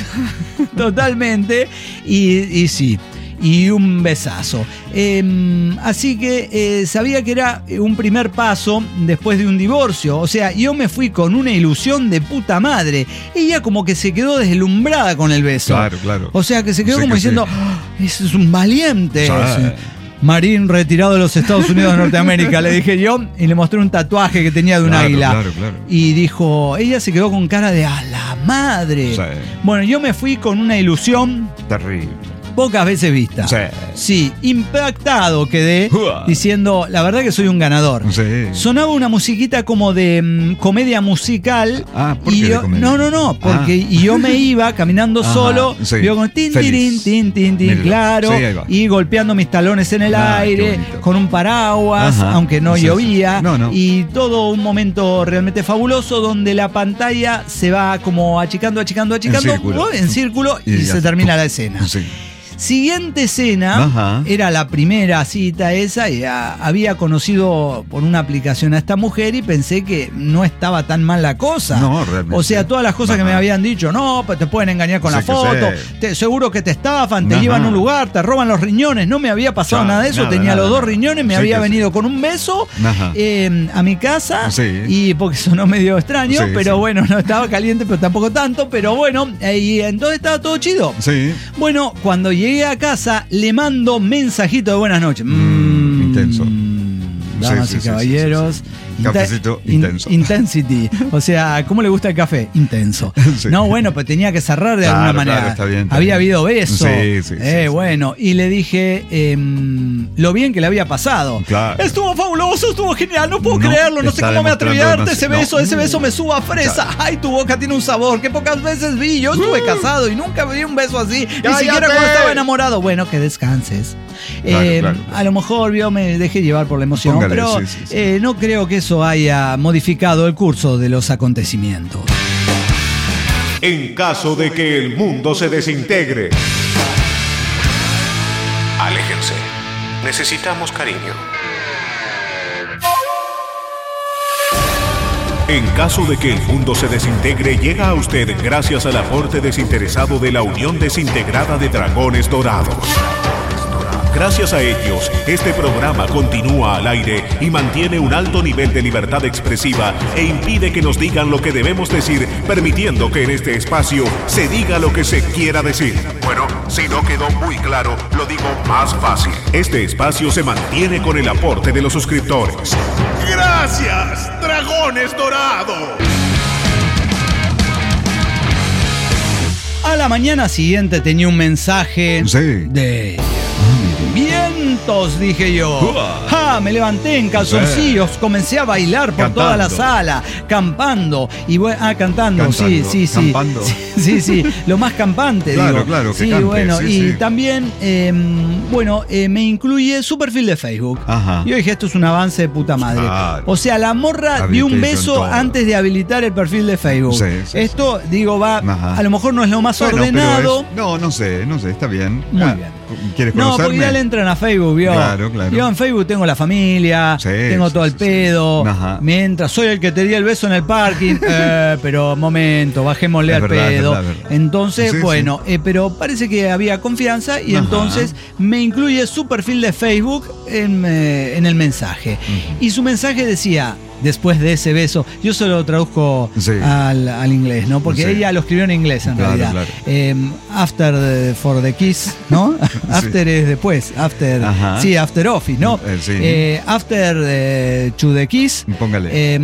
totalmente, y, y sí. Y un besazo. Eh, así que eh, sabía que era un primer paso después de un divorcio. O sea, yo me fui con una ilusión de puta madre. Ella como que se quedó deslumbrada con el beso. Claro, claro. O sea, que se quedó sí, como diciendo, sí. oh, ese es un valiente. Sí. Marín retirado de los Estados Unidos de Norteamérica, le dije yo, y le mostré un tatuaje que tenía de un claro, águila. Claro, claro. Y dijo, ella se quedó con cara de a la madre. Sí. Bueno, yo me fui con una ilusión terrible. Pocas veces vista. Sí. Sí, impactado quedé diciendo, la verdad que soy un ganador. Sí. Sonaba una musiquita como de um, comedia musical. Ah, ¿por y qué yo, de no, no, no, porque ah. y yo me iba caminando Ajá, solo, sí. yo con tin, tin, tin, tin, tin, claro, sí, y golpeando mis talones en el ah, aire, con un paraguas, Ajá. aunque no sí, llovía, no, no. y todo un momento realmente fabuloso donde la pantalla se va como achicando, achicando, achicando, en círculo, en círculo y, y se termina la escena. Sí. Siguiente escena, Ajá. era la primera cita esa, y a, había conocido por una aplicación a esta mujer y pensé que no estaba tan mal la cosa. No, realmente. O sea, todas las cosas Ajá. que me habían dicho, no, pues te pueden engañar con sí, la foto, te, seguro que te estafan, te Ajá. llevan a un lugar, te roban los riñones, no me había pasado Chao, nada de eso, nada, tenía nada, los dos nada. riñones, me sí, había venido sí. con un beso eh, a mi casa, sí. y porque sonó medio extraño, sí, pero sí. bueno, no estaba caliente, pero tampoco tanto, pero bueno, eh, y entonces estaba todo chido. Sí. Bueno, cuando llegué Llegué a casa, le mando mensajito de buenas noches. Mm, intenso. Damas sí, sí, y caballeros. Sí, sí, sí. Cafecito in, intenso. Intensity. O sea, ¿cómo le gusta el café? Intenso. Sí. No, bueno, pues tenía que cerrar de claro, alguna manera. Claro, está bien, está había bien. habido beso. Sí, sí, eh, sí, bueno, sí. y le dije eh, lo bien que le había pasado. Claro. Estuvo fabuloso, estuvo genial, no puedo no, creerlo, no sé cómo me atreví a darte ese beso, no. ese beso me suba a fresa. Claro. Ay, tu boca tiene un sabor que pocas veces vi. Yo estuve uh. casado y nunca vi un beso así, ni siquiera cuando estaba enamorado. Bueno, que descanses. Claro, eh, claro, claro. A lo mejor yo me dejé llevar por la emoción, Póngale, pero sí, sí, sí. Eh, no creo que eso haya modificado el curso de los acontecimientos. En caso de que el mundo se desintegre, aléjense. Necesitamos cariño. En caso de que el mundo se desintegre, llega a usted gracias al aporte desinteresado de la Unión Desintegrada de Dragones Dorados. Gracias a ellos, este programa continúa al aire y mantiene un alto nivel de libertad expresiva e impide que nos digan lo que debemos decir, permitiendo que en este espacio se diga lo que se quiera decir. Bueno, si no quedó muy claro, lo digo más fácil. Este espacio se mantiene con el aporte de los suscriptores. ¡Gracias, Dragones Dorados! A la mañana siguiente tenía un mensaje sí. de... vientos, dije yo. ¡Ja! Me levanté en calzoncillos, comencé a bailar por cantando. Toda la sala, campando. Y bueno, ah, cantando, cantando, sí, sí, sí. Campando. Sí, sí, sí, lo más campante, claro, digo. Claro, que sí, cante, bueno, sí, y sí. también, eh, bueno, eh, me incluye su perfil de Facebook. Ajá. Yo dije, esto es un avance de puta madre. Claro. O sea, la morra dio un beso antes de habilitar el perfil de Facebook. Sí, sí, esto, sí. digo, va, Ajá. a lo mejor no es lo más bueno, ordenado. Es, no, no sé, no sé, está bien. Muy ah, bien. ¿Quieres no, conocerme? porque ya le entran a Facebook, ¿vio? Claro, claro. Yo en Facebook tengo la familia, sí, tengo sí, todo el sí, pedo. Sí. Mientras soy el que te di el beso en el parking. eh, pero, momento, bajémosle es al verdad, pedo. Verdad, verdad. Entonces, sí, bueno, sí. Eh, pero parece que había confianza y Ajá. entonces me incluye su perfil de Facebook en, eh, en el mensaje. Uh-huh. Y su mensaje decía: después de ese beso. Yo se lo traduzco sí. al, al inglés, ¿no? Porque sí. ella lo escribió en inglés, en claro, realidad. Claro. Eh, after the, for the kiss, ¿no? After sí. es después. After, Ajá. sí, after office, ¿no? Eh, sí. eh, after eh, to the kiss. Póngale. Eh,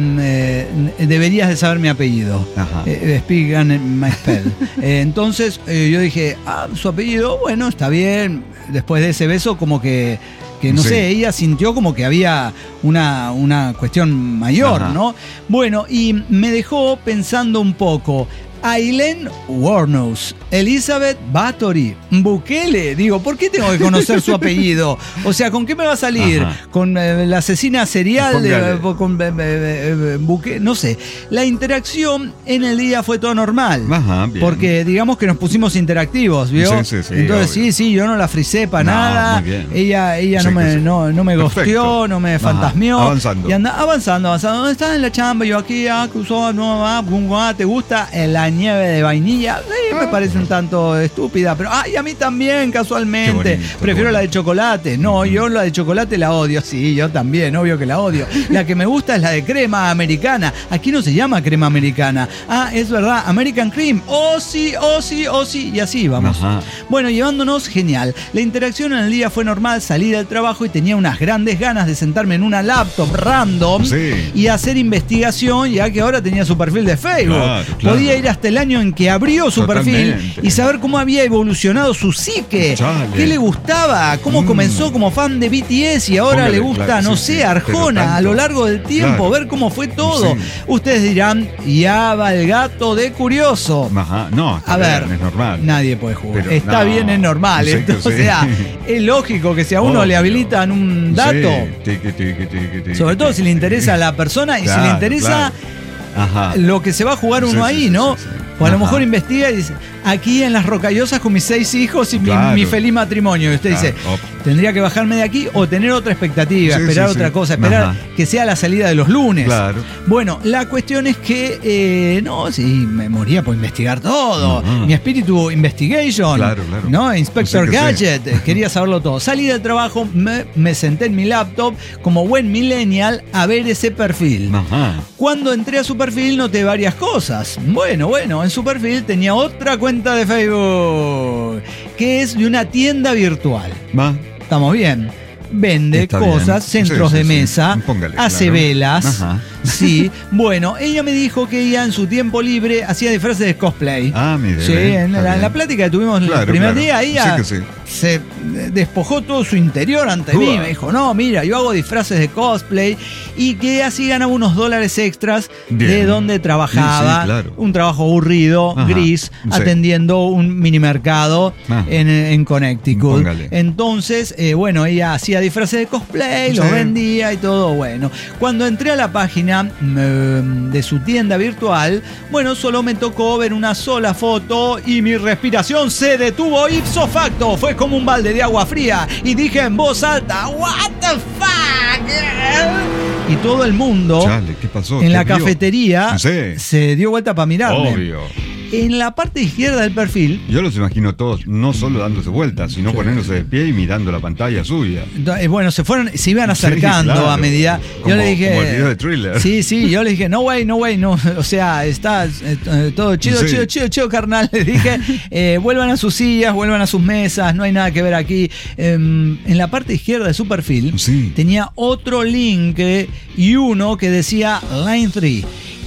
eh, deberías de saber mi apellido. Eh, speak and my spell. eh, entonces eh, yo dije, ah, su apellido, bueno, está bien. Después de ese beso, como que que no sí. sé, ella sintió como que había una, una cuestión mayor, Ajá. ¿no? Bueno, y me dejó pensando un poco. Aileen Wuornos, Elizabeth Bathory, Bukele. Digo, ¿por qué tengo que conocer su apellido? O sea, ¿con qué me va a salir? Ajá. ¿Con eh, la asesina serial? De, con eh, eh, Bukele, no sé. La interacción en el día fue todo normal. Ajá, bien. Porque digamos que nos pusimos interactivos, ¿vio? Sí, sí, sí, Entonces, obvio. sí, sí, yo no la frisé para no, nada. Ella, ella sí, no, me, sí. no, no me gosteó, no me fantasmeó. Ajá, avanzando. Y anda avanzando, avanzando. ¿Dónde estás en la chamba? Yo aquí, ah, cruzó, no, ah, ah, ¿te gusta la nieve de vainilla? Sí, me parece un tanto estúpida, pero ay, a mí también, casualmente. Bonito, prefiero la de chocolate. No, yo la de chocolate la odio. Sí, yo también, obvio que la odio. La que me gusta es la de crema americana. Aquí no se llama crema americana. Ah, es verdad, American Cream. Oh, sí, oh, sí, oh, sí. Y así vamos. Ajá. Bueno, llevándonos genial. La interacción en el día fue normal. Salí del trabajo y tenía unas grandes ganas de sentarme en una laptop random sí. y hacer investigación, ya que ahora tenía su perfil de Facebook. Claro, claro. Podía ir hasta el año en que abrió su Totalmente. perfil y saber cómo había evolucionado su psique, Chale. qué le gustaba, cómo mm. comenzó como fan de B T S y ahora Póngale, le gusta, claro, no sí, sé, sí, Arjona a lo largo del tiempo, claro. ver cómo fue todo. Sí. Ustedes dirán, ya va el gato de curioso. Ajá. No, está a ver, bien, es normal. Nadie puede jugar. Pero, está no, bien, es normal. Sí, Entonces, sí. O sea, es lógico que si a uno oh, le habilitan un dato, sí. tiqui, tiqui, tiqui, tiqui, sobre todo si le interesa a la persona y claro, si le interesa claro. Ajá. lo que se va a jugar uno sí, ahí, sí, ¿no? Sí, sí. O a lo mejor investiga y dice, aquí en Las Rocallosas con mis seis hijos y claro. mi, mi feliz matrimonio. Y usted claro. dice, tendría que bajarme de aquí o tener otra expectativa, sí, esperar sí, otra sí. cosa, esperar Ajá. que sea la salida de los lunes. Claro. Bueno, la cuestión es que, eh, no, sí, me moría por investigar todo. Ajá. Mi espíritu investigation, claro, claro. ¿no? Inspector sí Gadget, sí. quería saberlo todo. Salí del trabajo, me, me senté en mi laptop como buen millennial a ver ese perfil. Ajá. Cuando entré a su perfil noté varias cosas. Bueno, bueno, en su perfil tenía otra cuenta de Facebook que es de una tienda virtual. ¿Va? Estamos bien. Vende Está cosas, bien. centros sí, sí, de mesa, sí. Póngale, hace claro. velas. Ajá. Sí, bueno, ella me dijo que ella en su tiempo libre hacía disfraces de cosplay. Ah, mire. Sí, en la, en la plática que tuvimos claro, el primer claro. día, ella sí sí. se despojó todo su interior ante Uah. mí. Me dijo, no, mira, yo hago disfraces de cosplay y que así ganaba unos dólares extras Bien. de donde trabajaba. Sí, sí, claro. Un trabajo aburrido, Ajá. gris, sí. atendiendo un mini mercado ah. en, en Connecticut. Póngale. Entonces, eh, bueno, ella hacía disfraces de cosplay, sí. los vendía y todo bueno. Cuando entré a la página de su tienda virtual, bueno, solo me tocó ver una sola foto y mi respiración se detuvo ipso facto. Fue como un balde de agua fría y dije en voz alta, what the fuck. Y todo el mundo Chale, ¿qué pasó? en la vio? cafetería sí. se dio vuelta para mirarme. Obvio. En la parte izquierda del perfil, yo los imagino todos no solo dándose vueltas, sino sí. poniéndose de pie y mirando la pantalla suya. Bueno, se fueron, se iban acercando sí, claro. a medida. Como, yo le dije, como el video de Thriller. Sí, sí, yo le dije, no way, no way, no. O sea, está eh, todo chido, sí. chido, chido, chido, carnal. Le dije, eh, vuelvan a sus sillas, vuelvan a sus mesas, no hay nada que ver aquí. Eh, en la parte izquierda de su perfil sí. tenía otro link eh, y uno que decía Line tres.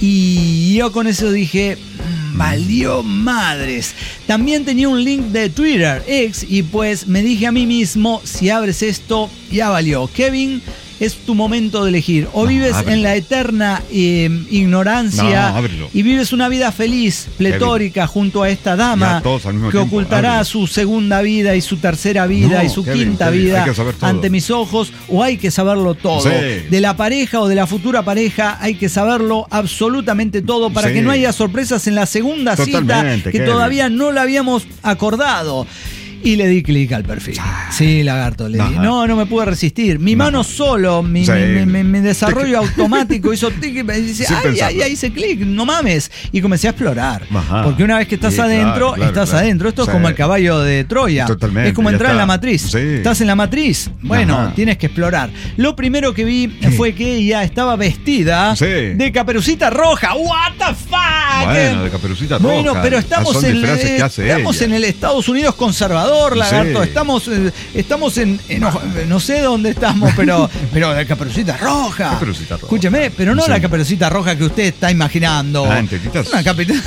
Y yo con eso dije, valió madres. También tenía un link de Twitter, X, y pues me dije a mí mismo, si abres esto, ya valió. Kevin, es tu momento de elegir. O vives no, en la eterna eh, ignorancia no, y vives una vida feliz, pletórica, Kevin. junto a esta dama que tiempo. ocultará ábrelo. su segunda vida y su tercera vida no, y su Kevin, quinta Kevin, vida ante mis ojos, o hay que saberlo todo. Sí. De la pareja o de la futura pareja hay que saberlo absolutamente todo para sí. que no haya sorpresas en la segunda Totalmente, cita que Kevin. todavía no la habíamos acordado. Y le di clic al perfil. Sí, lagarto, le di. No, no me pude resistir. Mi mano solo, mi, sí. mi, mi, mi desarrollo automático hizo tic y me dice, ay, ay, ay, hice clic, no mames. Y comencé a explorar. Ajá. Porque una vez que estás sí, adentro, claro, claro, estás claro. adentro. Esto sí. es como el caballo de Troya. Totalmente. Es como entrar en la matriz. Sí. Estás en la matriz. Bueno, Ajá. tienes que explorar. Lo primero que vi sí. fue que ella estaba vestida sí. de Caperucita Roja. What the fuck? Bueno, de Caperucita Roja. Bueno, pero estamos, en, eh, estamos en el Estados Unidos conservador. Lagarto, sí. estamos, eh, estamos en, en no, no sé dónde estamos, pero, pero la Caperucita Roja. Caperucita Roja. Escúcheme, pero no sí. la Caperucita Roja que usted está imaginando. Ah, en tetitas. Una capitana.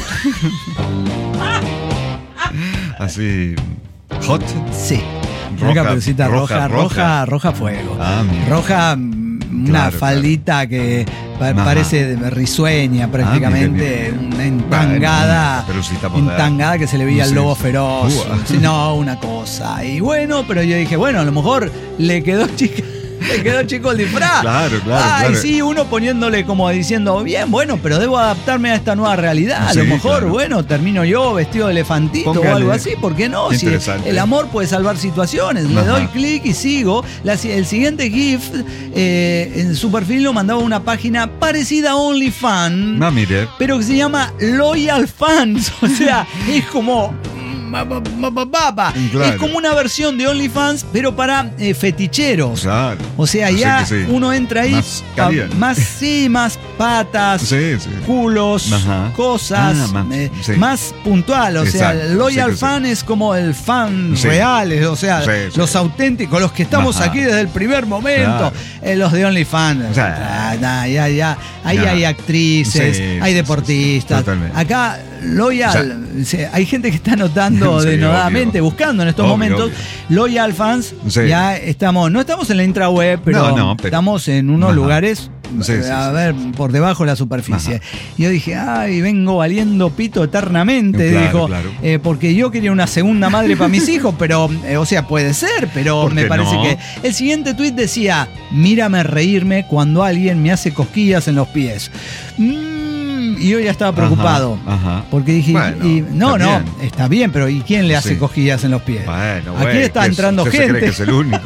Así. Hot. Sí. Roja, una Caperucita roja, roja, roja, roja fuego. Ah, roja, una claro, claro. faldita que pa- parece risueña prácticamente, ah, una entangada, bueno, entangada que se le veía sí. el lobo feroz. Uh, sí, no, una cosa. Y bueno, pero yo dije, bueno, a lo mejor le quedó chica. Le quedó chico el disfraz. Claro, claro. Ay, claro. sí, uno poniéndole como diciendo, bien, bueno, pero debo adaptarme a esta nueva realidad. Sí, a lo mejor, claro. bueno, termino yo vestido de elefantito Póngale. o algo así, ¿por qué no? Si el amor puede salvar situaciones. Ajá. Le doy clic y sigo. La, el siguiente GIF, eh, en su perfil lo mandaba a una página parecida a OnlyFans, ah, mire. pero que se llama Loyal Fans. O sea, es como... Claro. Es como una versión de OnlyFans, pero para eh, feticheros. Claro. O sea, ya sí. uno entra ahí, más, pa, más sí, más patas, sí, sí. culos, Ajá. cosas, ah, más, eh, sí. más puntual. O Exacto. sea, el Loyal sí, Fan sí. es como el fan sí. real, o sea, sí, sí. los auténticos, los que estamos Ajá. aquí desde el primer momento. Claro. Eh, los de OnlyFans. Sí. Ah, nah, ya, ya. Ahí nah. hay actrices, sí, hay deportistas. Sí, Acá, Loyal, o sea, hay gente que está notando sí, denodadamente, obvio. buscando en estos obvio, momentos. Obvio. Loyal Fans, sí. ya estamos, no estamos en la intraweb, pero, no, no, pero estamos en unos Ajá. lugares. Sí, sí, a sí, ver, sí. por debajo de la superficie. Ajá. Y yo dije, ay, vengo valiendo pito eternamente, claro, dijo, claro. Eh, porque yo quería una segunda madre para mis hijos, pero, eh, o sea, puede ser, pero me parece no? que... El siguiente tuit decía, mírame reírme cuando alguien me hace cosquillas en los pies. Mm, y yo ya estaba preocupado, ajá, ajá. porque dije, bueno, y, no, no, bien. está bien, pero ¿y quién le hace sí. cosquillas en los pies? Bueno, Aquí wey, está entrando es, gente. Se cree que es el único.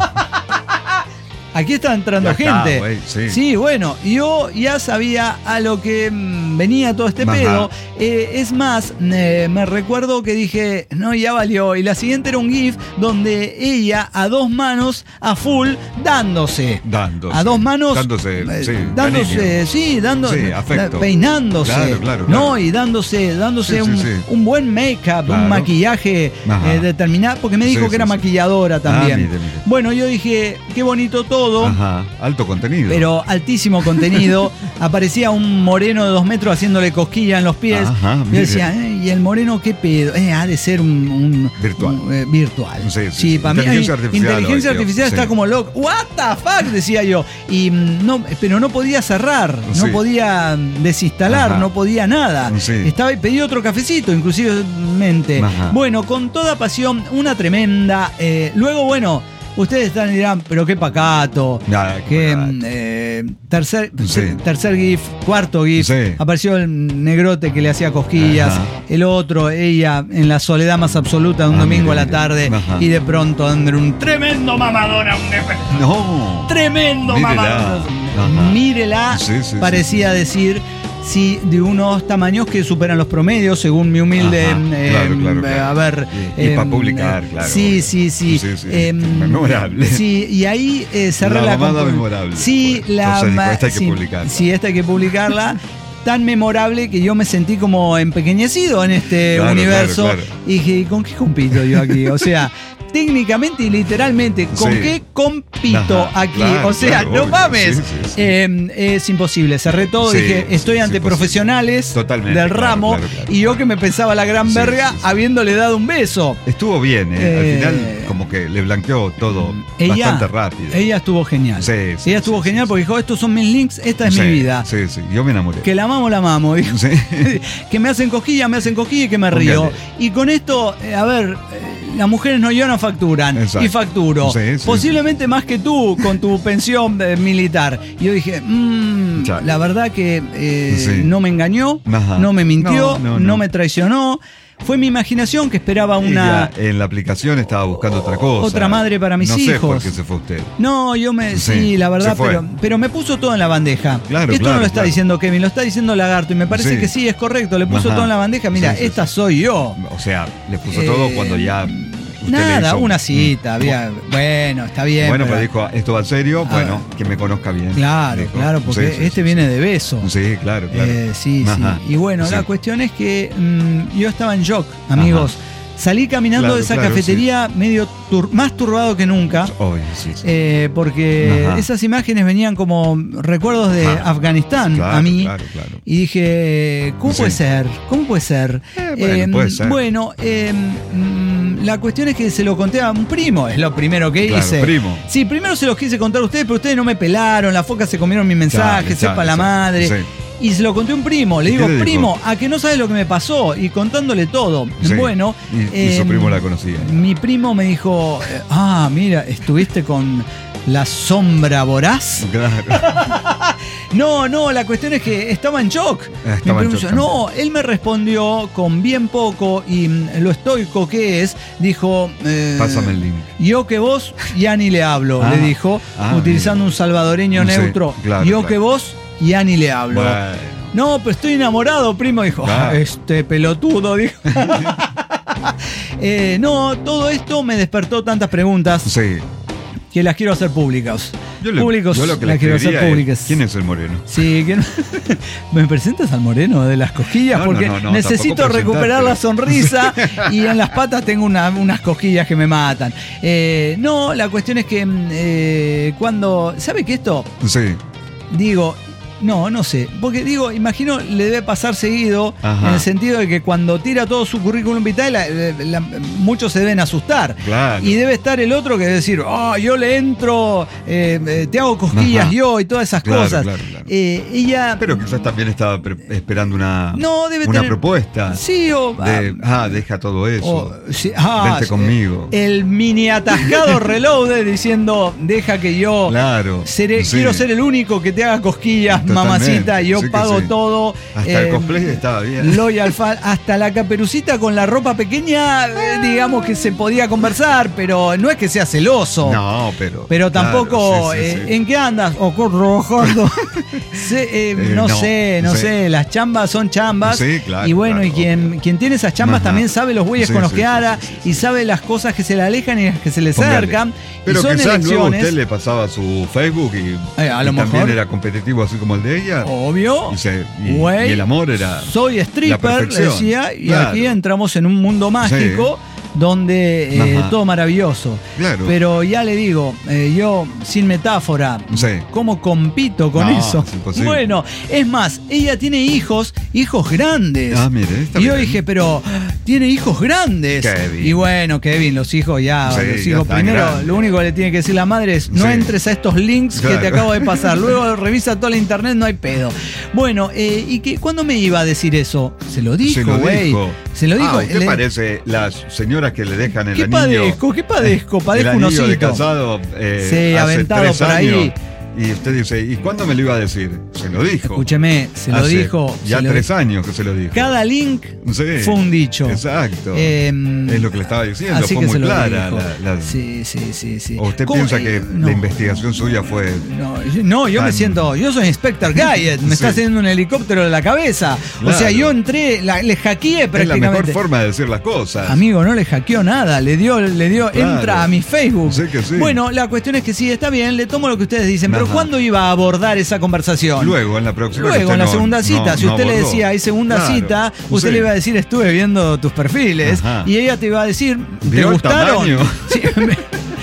Aquí está entrando ya gente. Está, wey, sí. sí, bueno, yo ya sabía a lo que mmm, venía todo este Ajá. pedo. Eh, es más, eh, me recuerdo que dije, no, ya valió. Y la siguiente era un GIF donde ella a dos manos a full dándose. Dándose. A dos manos. Dándose, eh, sí. Dándose, cariño. sí, dándose. Sí, afecto. Peinándose. Claro, claro, claro. No, y dándose, dándose sí, un, sí, sí. un buen make-up, claro. un maquillaje eh, determinado. Porque me dijo sí, que sí, era sí. maquilladora también. Ah, mire, mire. Bueno, yo dije, qué bonito todo. Ajá, alto contenido. Pero altísimo contenido. Aparecía un moreno de dos metros haciéndole cosquilla en los pies. Ajá, yo decía, eh, ¿y el moreno qué pedo? Eh, ha de ser un... un virtual. Un, eh, virtual. Sí, sí, sí, sí. para inteligencia mí, artificial. Inteligencia hoy, artificial tío. está sí. como loco. What the fuck, decía yo. Y no, pero no podía cerrar, sí. no podía desinstalar, Ajá. no podía nada. Sí. Estaba y pedí otro cafecito, inclusivemente. Ajá. Bueno, con toda pasión, una tremenda. Eh, luego, bueno... Ustedes están y dirán, pero qué pacato. Nada, qué eh, tercer, sí. tercer GIF, cuarto GIF. Sí. Apareció el negrote que le hacía cosquillas. Ajá. El otro, ella en la soledad más absoluta de un ah, domingo mire, a la tarde. Ajá. Y de pronto Andrew, un tremendo mamador a un nepe. No. Tremendo Mírela. mamador. Ajá. Mírela, sí, sí, parecía sí, sí. decir. Sí, de unos tamaños que superan los promedios, según mi humilde... Ajá, eh, claro, claro, claro. A ver... Y, y eh, para publicar, claro. Sí, sí, sí. sí, sí. Eh, memorable. Sí, y ahí eh, cerré la... La mamada memorable. Sí, la... Entonces, dijo, esta hay que sí, publicarla. Sí, esta hay que publicarla. Tan memorable que yo me sentí como empequeñecido en este claro, universo. Claro, claro. Y dije, ¿con qué compito yo aquí? O sea... técnicamente y literalmente, ¿con sí. qué compito Ajá, aquí? Claro, o sea, claro, no obvio. mames. Sí, sí, sí. Eh, es imposible. Cerré todo sí, y dije, estoy ante profesionales Totalmente, del ramo. Claro, claro, claro. Y yo que me pensaba la gran sí, verga sí, sí. habiéndole dado un beso. Estuvo bien, ¿eh? eh Al final, como que le blanqueó todo ella, bastante rápido. Ella estuvo genial. Sí, sí, ella estuvo sí, genial sí, porque dijo, estos son mis links, esta es sí, mi vida. Sí, sí, yo me enamoré. Que la amo, la amo. Dijo. Sí. Que me hacen cosquillas, me hacen cosquillas y que me río. Póngale. Y con esto, eh, a ver, eh, las mujeres no lloran facturan. Exacto. Y facturo. Sí, sí, Posiblemente sí. más que tú con tu pensión eh, militar. Y yo dije, mmm, la verdad que eh, sí. no me engañó, Ajá. no me mintió, no, no, no. no me traicionó. Fue mi imaginación que esperaba una... Ella, en la aplicación estaba buscando otra cosa. Otra madre para mis no hijos. No sé por qué se fue usted. No, yo me... Sí, sí la verdad, pero, pero me puso todo en la bandeja. Claro, Esto claro, no lo está claro. diciendo Kevin, lo está diciendo Lagarto. Y me parece sí. que sí, es correcto. Le puso Ajá. todo en la bandeja. Mira, sí, sí, esta sí. soy yo. O sea, le puso eh, todo cuando ya... Nada, hizo... una cita, había, bueno, está bien. Bueno, pero pues dijo, esto va en serio, ah, bueno, que me conozca bien. Claro, dijo. claro, porque sí, sí, este sí, viene sí. de beso. Sí, claro, claro. Eh, sí, Ajá. sí. Y bueno, sí. la cuestión es que mmm, yo estaba en shock, amigos. Ajá. Salí caminando claro, de esa claro, cafetería sí. medio tur más turbado que nunca. Obvio, sí, sí. Eh, porque Ajá. esas imágenes venían como recuerdos de Ajá. Afganistán claro, a mí. Claro, claro. Y dije, ¿cómo sí. puede ser? ¿Cómo puede ser? Eh, bueno, eh, puede ser. Bueno, eh, mm, la cuestión es que se lo conté a un primo, es lo primero que claro, hice. Primo. Sí, primero se los quise contar a ustedes, pero ustedes no me pelaron, las focas se comieron mi mensaje, claro, sepa claro, la sí. madre. Sí. Y se lo conté a un primo, le digo, primo, a que no sabes lo que me pasó, y contándole todo. Sí. Bueno. Y, y eh, su primo la conocía. Mi primo me dijo, ah, mira, estuviste con la sombra voraz. Claro. No, no, la cuestión es que estaba en shock. Estaba me en shock no, él me respondió con bien poco y lo estoico que es, dijo... Eh, Pásame el link. Yo que vos ya ni le hablo, ah, le dijo, ah, utilizando mira. un salvadoreño sí, neutro. Claro, yo claro. que vos ya ni le hablo. Bueno. No, pero estoy enamorado, primo. Dijo, claro. ah, este pelotudo, dijo. eh, no, todo esto me despertó tantas preguntas. Sí. Que las quiero hacer públicas. Yo, le, públicos, yo lo que las quiero hacer públicas. Es, ¿quién es el moreno? Sí, que no, ¿me presentas al moreno de las cosquillas? No, porque no, no, no, necesito recuperar la sonrisa y en las patas tengo una, unas cosquillas que me matan. Eh, no, la cuestión es que eh, cuando... ¿Sabe qué esto? Sí. Digo... No, no sé. Porque digo, imagino le debe pasar seguido. Ajá. En el sentido de que cuando tira todo su currículum vitae, la, la, la, muchos se deben asustar. Claro. Y debe estar el otro que debe decir, oh, yo le entro, eh, te hago cosquillas Ajá. yo y todas esas claro, cosas. Claro, claro. Eh, ella. Pero quizás también estaba esperando una, no, debe una tener, propuesta. Sí, o. De, ah, deja todo eso. O, sí, ah, vente conmigo. El mini atascado reloaded diciendo, deja que yo. Claro. Seré, sí. Quiero ser el único que te haga cosquillas, totalmente. Mamacita. Yo sí pago sí. todo. Hasta eh, el cosplay estaba bien. Loyal fan, hasta la Caperucita con la ropa pequeña, eh, digamos que se podía conversar, pero no es que sea celoso. No, pero. Pero tampoco, claro, sí, sí, eh, sí. ¿en qué andas? O trabajando. eh, eh, no, no sé, no sí. sé. Las chambas son chambas. Sí, claro. Y bueno, claro, y quien, quien tiene esas chambas Ajá. también sabe los güeyes sí, con los sí, que sí, hará sí, sí, sí. y sabe las cosas que se le alejan y las que se le acercan. Pero y son quizás elecciones. luego usted le pasaba su Facebook y, eh, a lo y mejor. también era competitivo así como el de ella. Obvio. Y, se, y, y el amor era. Soy stripper, le decía, y claro. aquí entramos en un mundo mágico. Sí. Donde eh, todo maravilloso. Claro. Pero ya le digo, eh, yo sin metáfora, sí. ¿cómo compito con no, eso? Es bueno, es más, ella tiene hijos, hijos grandes. Ah, mire, está y yo bien. dije, pero tiene hijos grandes. Kevin. Y bueno, Kevin, los hijos ya, sí, los ya hijos primero, grandes. Lo único que le tiene que decir la madre es, no sí. entres a estos links claro. que te acabo de pasar. Luego revisa toda la internet, no hay pedo. Bueno, eh, ¿y que, cuándo me iba a decir eso? Se lo dijo, güey. Se lo dijo. Ah, ¿qué le... parece las señoras que le dejan el ¿Qué anillo? padezco? ¿Qué padezco? Padezco el un anillo osito. de casado eh, sí, hace aventado tres por años, ahí. Y usted dice, ¿y cuándo me lo iba a decir? Se lo dijo. Escúcheme, se lo hace dijo. Ya se tres lo... años que se lo dijo. Cada link sí, fue un dicho. Exacto. Eh, es lo que le estaba diciendo. Así fue que muy se lo clara. dijo. La, la... Sí, sí, sí, sí. ¿O usted piensa que eh, no. la investigación suya fue.? No, no yo tan... me siento. Yo soy Inspector Gadget. Me sí. está haciendo un helicóptero de la cabeza. Claro. O sea, yo entré, la, le hackeé prácticamente. Es la mejor forma de decir las cosas. Amigo, no le hackeó nada. Le dio, le dio, claro. entra a mi Facebook. Sí que sí. Bueno, la cuestión es que sí, está bien, le tomo lo que ustedes dicen. Ajá. Pero ¿cuándo iba a abordar esa conversación? Luego, en la próxima. Luego, en la no, segunda cita. No, si usted no le decía, hay segunda claro. cita, usted sí. le iba a decir, estuve viendo tus perfiles. Ajá. Y ella te iba a decir, ¿te gustaron? Sí, me,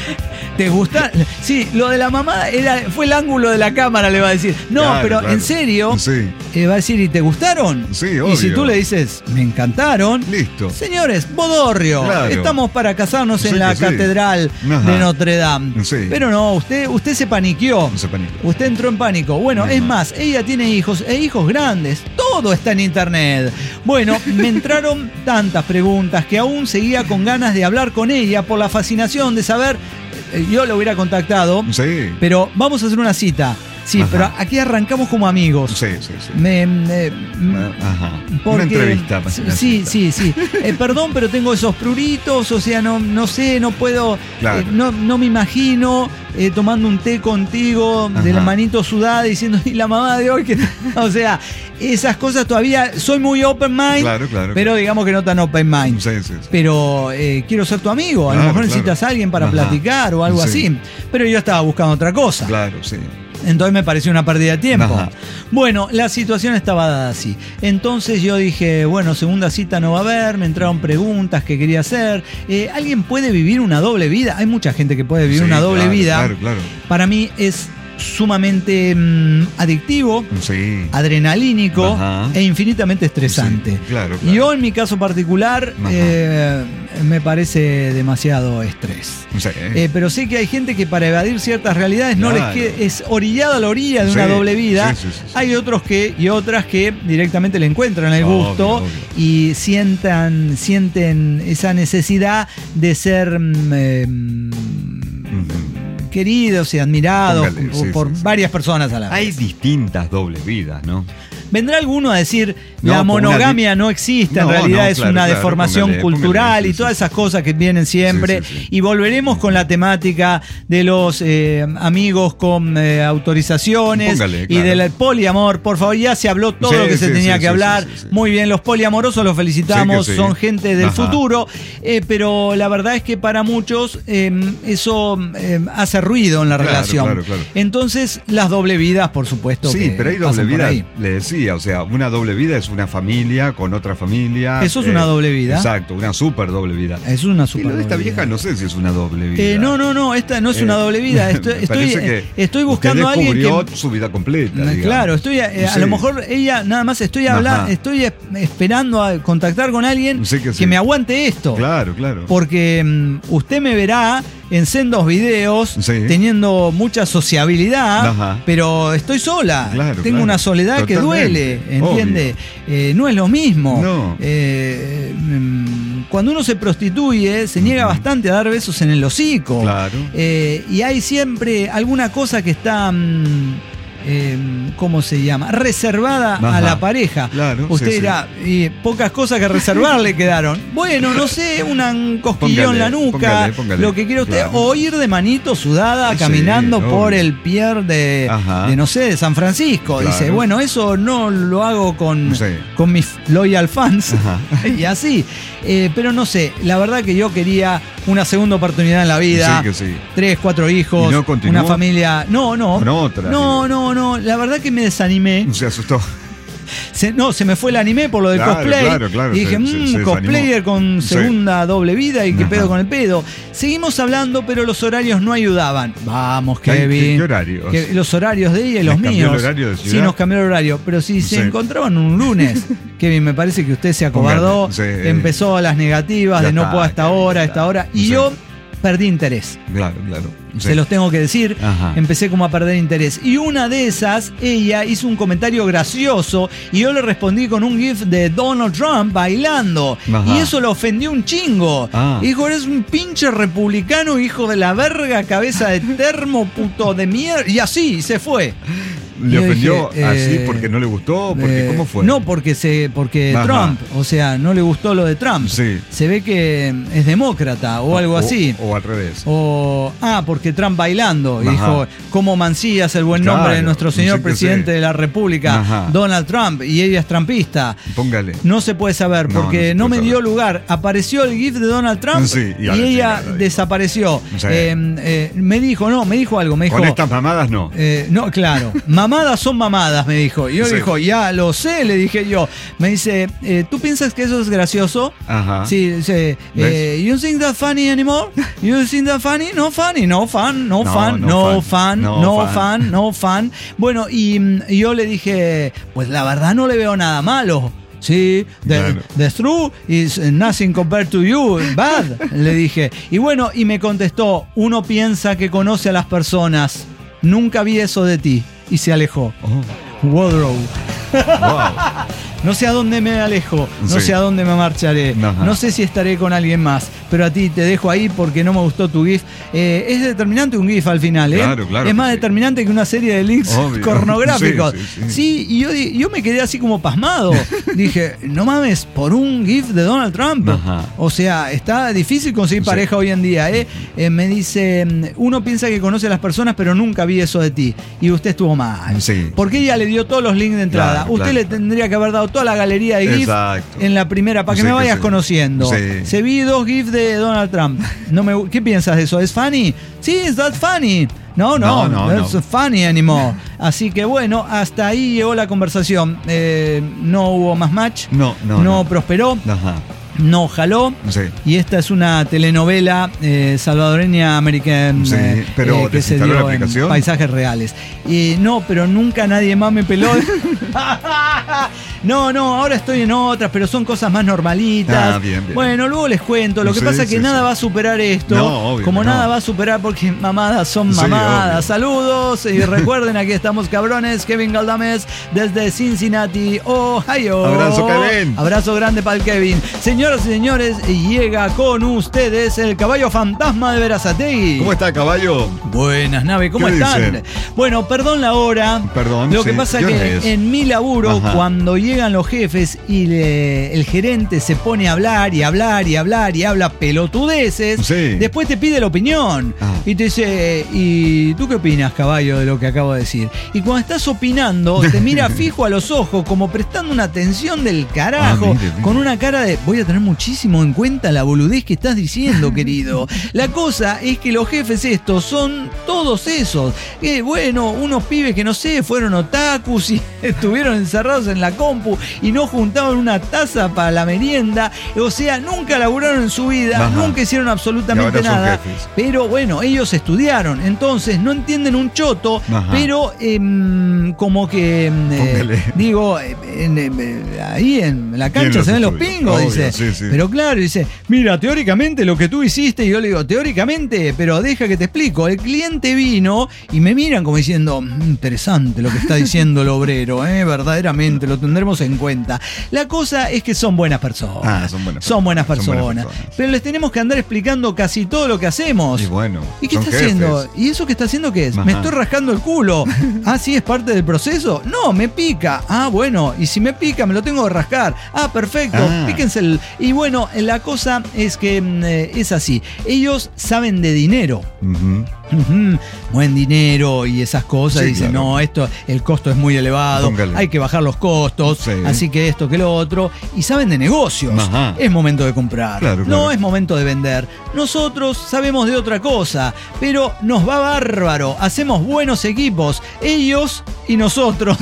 ¿te gusta? Sí, lo de la mamá era, fue el ángulo de la cámara, le va a decir. No, claro, pero claro. en serio, sí. eh, va a decir, ¿y te gustaron? Sí, obvio. Y si tú le dices, me encantaron. Listo. Señores, bodorrio. Claro. Estamos para casarnos sí, en la catedral sí. de Notre Dame. Sí. Pero no, usted, usted se paniqueó. Se paniqueó. Usted entró en pánico. Bueno, uh-huh. es más, ella tiene hijos, e hijos grandes. Todo está en internet. Bueno, me entraron tantas preguntas que aún seguía con ganas de hablar con ella por la fascinación de saber. Yo lo hubiera contactado, sí. Pero vamos a hacer una cita. Sí, Ajá. Pero aquí arrancamos como amigos. Sí, sí, sí. Me, me, Ajá. Porque, una entrevista. Sí, sí, sí. eh, perdón, pero tengo esos pruritos, o sea, no, no sé, no puedo, claro. eh, no, no me imagino eh, tomando un té contigo, Ajá. de la manito sudada, diciendo, y la mamá de hoy, que o sea, esas cosas todavía, soy muy open mind, claro, claro, pero claro. digamos que no tan open mind. Sí, sí, sí. Pero eh, quiero ser tu amigo, a claro, lo mejor claro. necesitas a alguien para Ajá. platicar o algo sí. así. Pero yo estaba buscando otra cosa. Claro, sí. Entonces me pareció una pérdida de tiempo. Ajá. Bueno, la situación estaba dada así. Entonces yo dije, bueno, segunda cita no va a haber, me entraron preguntas que quería hacer. Eh, ¿Alguien puede vivir una doble vida? Hay mucha gente que puede vivir sí, una doble claro, vida. Claro, claro. Para mí es sumamente mmm, adictivo, sí. adrenalínico Ajá. e infinitamente estresante. Sí, claro, claro. Yo en mi caso particular eh, me parece demasiado estrés. Sí. Eh, pero sé que hay gente que para evadir ciertas realidades claro. no les queda, es orillada a la orilla de sí. una doble vida. Sí, sí, sí, sí. Hay otros que y otras que directamente le encuentran el gusto obvio, obvio. y sientan, sienten esa necesidad de ser eh, uh-huh. queridos y admirados Póngale, por, sí, por sí, varias sí. personas a la vez. Hay distintas dobles vidas, ¿no? Vendrá alguno a decir no, la monogamia no existe, no, en realidad no, es claro, una claro, deformación póngale, cultural póngale, sí, y todas sí, esas cosas que vienen siempre. Sí, sí, sí. Y volveremos con la temática de los eh, amigos con eh, autorizaciones póngale, claro. y del poliamor. Por favor, ya se habló todo sí, lo que se sí, tenía sí, que sí, hablar. Sí, sí, sí. Muy bien, los poliamorosos los felicitamos, sí, sí. son gente del Ajá. futuro. Eh, pero la verdad es que para muchos eh, eso eh, hace ruido en la claro, relación. Claro, claro. Entonces, las doble vidas, por supuesto. Sí, que pero hay doble vida, le decía, o sea, una doble vida es una familia con otra familia. Eso es eh, una doble vida. Exacto, una super doble vida. Es una super y lo de esta vieja no sé si es una doble vida. Eh, no, no, no, esta no es eh, una doble vida. Estoy, estoy, eh, estoy buscando a alguien que su vida completa. Digamos. Claro, estoy eh, sí. a lo mejor ella nada más estoy hablando, estoy esperando a contactar con alguien sí que, sí. que me aguante esto. Claro, claro. Porque um, usted me verá en sendos videos sí. teniendo mucha sociabilidad, Ajá. pero estoy sola. Claro, Tengo claro. una soledad Totalmente. que duele, ¿entiende? Eh, no es lo mismo. No. Eh, cuando uno se prostituye, se niega uh-huh. bastante a dar besos en el hocico. Claro. Eh, y hay siempre alguna cosa que está... Um, Eh, ¿cómo se llama? Reservada Ajá, a la pareja. Claro, Usted sí, dirá, sí. eh, pocas cosas que reservar le quedaron. Bueno, no sé, una, un cosquillón en la nuca, póngale, póngale, lo que quiera usted, claro. o ir de manito sudada sí, caminando obvio. por el pier de, de, no sé, de San Francisco. Claro. Dice, bueno, eso no lo hago con, sí. con mis loyal fans. Ajá. Y así. Eh, pero no sé, la verdad que yo quería una segunda oportunidad en la vida. Sí, que sí. Tres, cuatro hijos, no una familia. No, no. Con otra. No, no, no. La verdad que me desanimé. Se asustó. Se, no, se me fue el anime por lo del claro, cosplay. Claro, claro, y dije, mmm, se, se cosplayer con segunda sí. doble vida y qué Ajá. pedo con el pedo. Seguimos hablando, pero los horarios no ayudaban. Vamos, Kevin. ¿Qué, qué horarios? Que los horarios de ella y los ¿Les míos. Cambió el horario de ciudad? Sí, nos cambió el horario. Pero si sí. se encontraban un lunes, Kevin, me parece que usted se acobardó. Sí. Empezó a las negativas ya de no está, puedo hasta ahora, esta hora. Y sí. yo perdí interés. Claro, claro. Sí. Se los tengo que decir. Ajá. Empecé como a perder interés. Y una de esas, ella hizo un comentario gracioso y yo le respondí con un gif de Donald Trump bailando. Ajá. Y eso lo ofendió un chingo. Ah. Dijo, eres un pinche republicano, hijo de la verga, cabeza de termo, puto de mierda. Y así, se fue. ¿Le ofendió dije, así eh, porque no le gustó? Porque, eh, ¿cómo fue? No, porque se porque Trump, o sea, no le gustó lo de Trump. Sí. Se ve que es demócrata o, o algo así. O, o al revés. O, ah, porque Trump bailando. Y dijo, ¿cómo mancillas el buen nombre claro, de nuestro señor sí presidente sí. de la República, Ajá. Donald Trump? Y ella es trumpista. Póngale. No se puede saber porque no, no, no me saber. dio lugar. Apareció el gif de Donald Trump sí, y, y ella desapareció. Sí. Eh, eh, me dijo, no, me dijo algo. Me dijo, con estas mamadas no. Eh, no, claro. Mamadas son mamadas. Me dijo. Y yo sí. le dijo, ya lo sé, le dije yo. Me dice, eh, ¿tú piensas que eso es gracioso? Ajá. Sí, dice, eh, you think that funny anymore? You think that funny? No funny, no fun, no, no fun, no, no fan, no, no fan. fan, no fan. Bueno, y, y yo le dije, pues la verdad no le veo nada malo. Sí, the, claro. the true is nothing compared to you, bad, le dije. Y bueno, y me contestó, uno piensa que conoce a las personas. Nunca vi eso de ti. Y se alejó. Oh. Wardrobe. Wow. no sé a dónde me alejo, no Sí. sé a dónde me marcharé, Ajá. no sé si estaré con alguien más, pero a ti te dejo ahí porque no me gustó tu GIF. Eh, es determinante un GIF al final, ¿eh? Claro, claro es que más sí. determinante que una serie de links Obvio. pornográficos. Sí, sí, sí. Sí, y yo, di- yo me quedé así como pasmado. Dije, no mames, por un GIF de Donald Trump. Ajá. O sea, está difícil conseguir Sí. pareja hoy en día, ¿eh? Eh, Me dice, uno piensa que conoce a las personas, pero nunca vi eso de ti. Y usted estuvo mal. Sí. Porque ella le dio todos los links de entrada. Claro, usted claro. le tendría que haber dado toda la galería de GIF Exacto. en la primera, para que Sí, me que vayas sí. conociendo. Sí. Se vi dos GIFs de Donald Trump. No me, ¿Qué piensas de eso? ¿Es funny? Sí, es that funny. No, no, No, no, no, no. es funny anymore. Así que bueno, hasta ahí llegó la conversación. Eh, no hubo más match. No, no, no no. prosperó. Ajá. No jaló. Sí. Y esta es una telenovela eh, salvadoreña americana Sí, eh, pero eh, que se ¿desinstaló la dio en aplicación? paisajes reales. Y no, pero nunca nadie más me peló. No, no, ahora estoy en otras, pero son cosas más normalitas. Ah, bien, bien. Bueno, luego les cuento. Lo que Sí, pasa es que sí, nada sí. va a superar esto. No, obvio como que nada no. va a superar porque mamadas son Sí, mamadas. obvio. Saludos y recuerden, aquí estamos cabrones. Kevin Galdames desde Cincinnati, Ohio. Abrazo, Kevin. Abrazo grande para el Kevin. Señoras y señores, llega con ustedes el caballo fantasma de Verazategui. ¿Cómo está, caballo? Buenas, nave, ¿cómo ¿Qué están? dice? Bueno, perdón la hora. Perdón, Lo que sí. pasa ¿Qué hora que es? en mi laburo, Ajá. cuando llegan los jefes y le- el gerente se pone a hablar y hablar y hablar y habla pelotudeces, Sí. después te pide la opinión. Ah. Y te dice, ¿y tú qué opinas, caballo, de lo que acabo de decir? Y cuando estás opinando, te mira fijo a los ojos, como prestando una atención del carajo, Ah, mire, mire. con una cara de, voy a tener muchísimo en cuenta la boludez que estás diciendo, querido. La cosa es que los jefes estos son todos esos. Que bueno, unos pibes que no sé, fueron otakus y estuvieron encerrados en la compu y no juntaban una taza para la merienda. O sea, nunca laburaron en su vida, Ajá. nunca hicieron Y absolutamente ahora son nada. jefes. Pero bueno, ellos estudiaron, entonces no entienden un choto, Ajá. pero em, como que, em, eh, Póngale. digo, eh, en- en- ahí en la cancha los se ven los estudios. pingos, Obvio, dice. sí, sí. Pero claro, dice, mira, teóricamente lo que tú hiciste, y yo le digo, teóricamente, pero deja que te explico. El cliente vino y me miran como diciendo, "Mm, interesante lo que está diciendo el obrero, ¿eh? Verdaderamente, lo tendremos en cuenta. La cosa es que son buenas personas. Ah, son buenas Son buenas personas, son personas. buenas personas. Pero les tenemos que andar explicando casi todo lo que hacemos. Y bueno. ¿Y qué son está jefes. haciendo? ¿Y eso que está haciendo qué es? Ajá. ¿Me estoy rascando el culo? Ah, sí, es parte del proceso. No, me pica. Ah, bueno, y si me pica, me lo tengo que rascar. Ah, perfecto, Ah. píquense el. Y bueno, la cosa es que mm, eh, es así. Ellos saben de dinero. Ujú. Ujú, buen dinero y esas cosas. Sí, Dicen, claro. no, esto, el costo es muy elevado, Póngale. hay que bajar los costos, Sí. así que esto, que lo otro. Y saben de negocios. Ajá. Es momento de comprar. Claro, No claro. es momento de vender. Nosotros sabemos de otra cosa, pero nos va bárbaro. Hacemos buenos equipos. Ellos y nosotros.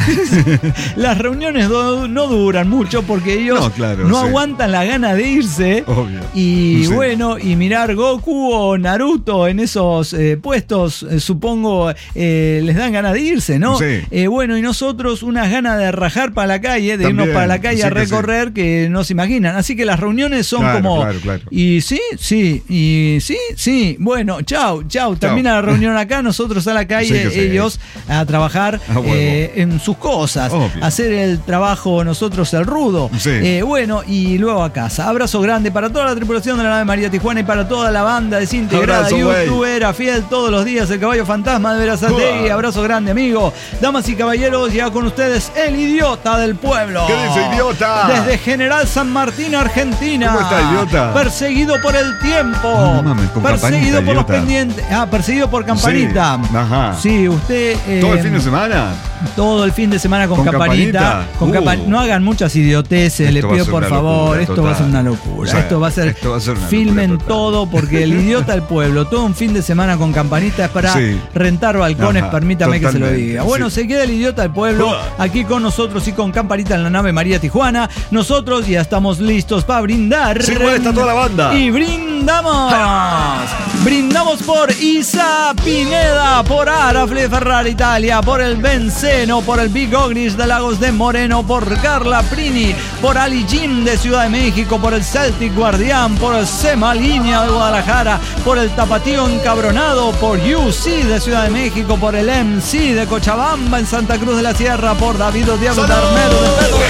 Las reuniones do- no duran mucho porque ellos No, claro, no sí. aguantan la gana de irse. Obvio. Y Sí. bueno, y mirar Goku o Naruto en esos eh, puestos, eh, supongo, eh, les dan ganas de irse, ¿no? Sí. Eh, bueno, y nosotros unas ganas de rajar para la calle, de También, irnos para la calle sí a que recorrer que no se imaginan. Así que las reuniones son Claro, como... claro, claro. Y sí, sí, y sí, sí. Bueno, chau, chau. Termina la reunión acá, nosotros a la calle, Sí que sí. ellos a trabajar A huevo. eh, en sus cosas, Obvio. hacer el trabajo nosotros el rudo. Sí. Eh, bueno, y luego a casa. Abrazo grande para toda la tripulación de la nave María Tijuana y para toda la banda desintegrada, Abrazo, güey. youtubera, fiel todos los días, el caballo fantasma de Verazategui. Uah. Abrazo grande, amigo. Damas y caballeros, llega con ustedes el idiota del pueblo. ¿Qué dice, idiota? Desde General San Martín, Argentina. ¿Cómo está, idiota? Perseguido por el tiempo. No mames, con perseguido Campanita, por los idiota. pendientes. Ah, perseguido por Campanita. Sí, ajá. Sí, usted. eh, ¿Todo el fin de semana? todo el fin de semana con, ¿Con campanita. Campanita? Con Uh. campa- no hagan muchas idioteces, Esto les va a pido ser por una favor. locura, esto total. va a ser una locura. O sea, esto va a ser. esto va a ser una filmen locura total. todo porque el idiota del pueblo, todo un fin de semana con campanita es para Sí. rentar balcones, Ajá, permítame que se lo totalmente, diga. Bueno, sí. se queda el idiota del pueblo Uah. aquí con nosotros y con campanita en la nave María Tijuana. Nosotros ya estamos listos para brindar. Sí, igual está toda la banda. Y brindamos. Brindamos por Isa Pineda, por Arafle Ferrari Italia, por el Benceno, por el Big Ogris de Lagos de Moreno, por Carla Prini, por Ali Jim de Ciudad de México, por el Celtic Guardián, por el Sema Línea de Guadalajara, por el Tapatío Encabronado, por U C de Ciudad de México, por el M C de Cochabamba en Santa Cruz de la Sierra, por David Diego Armero de Pedro.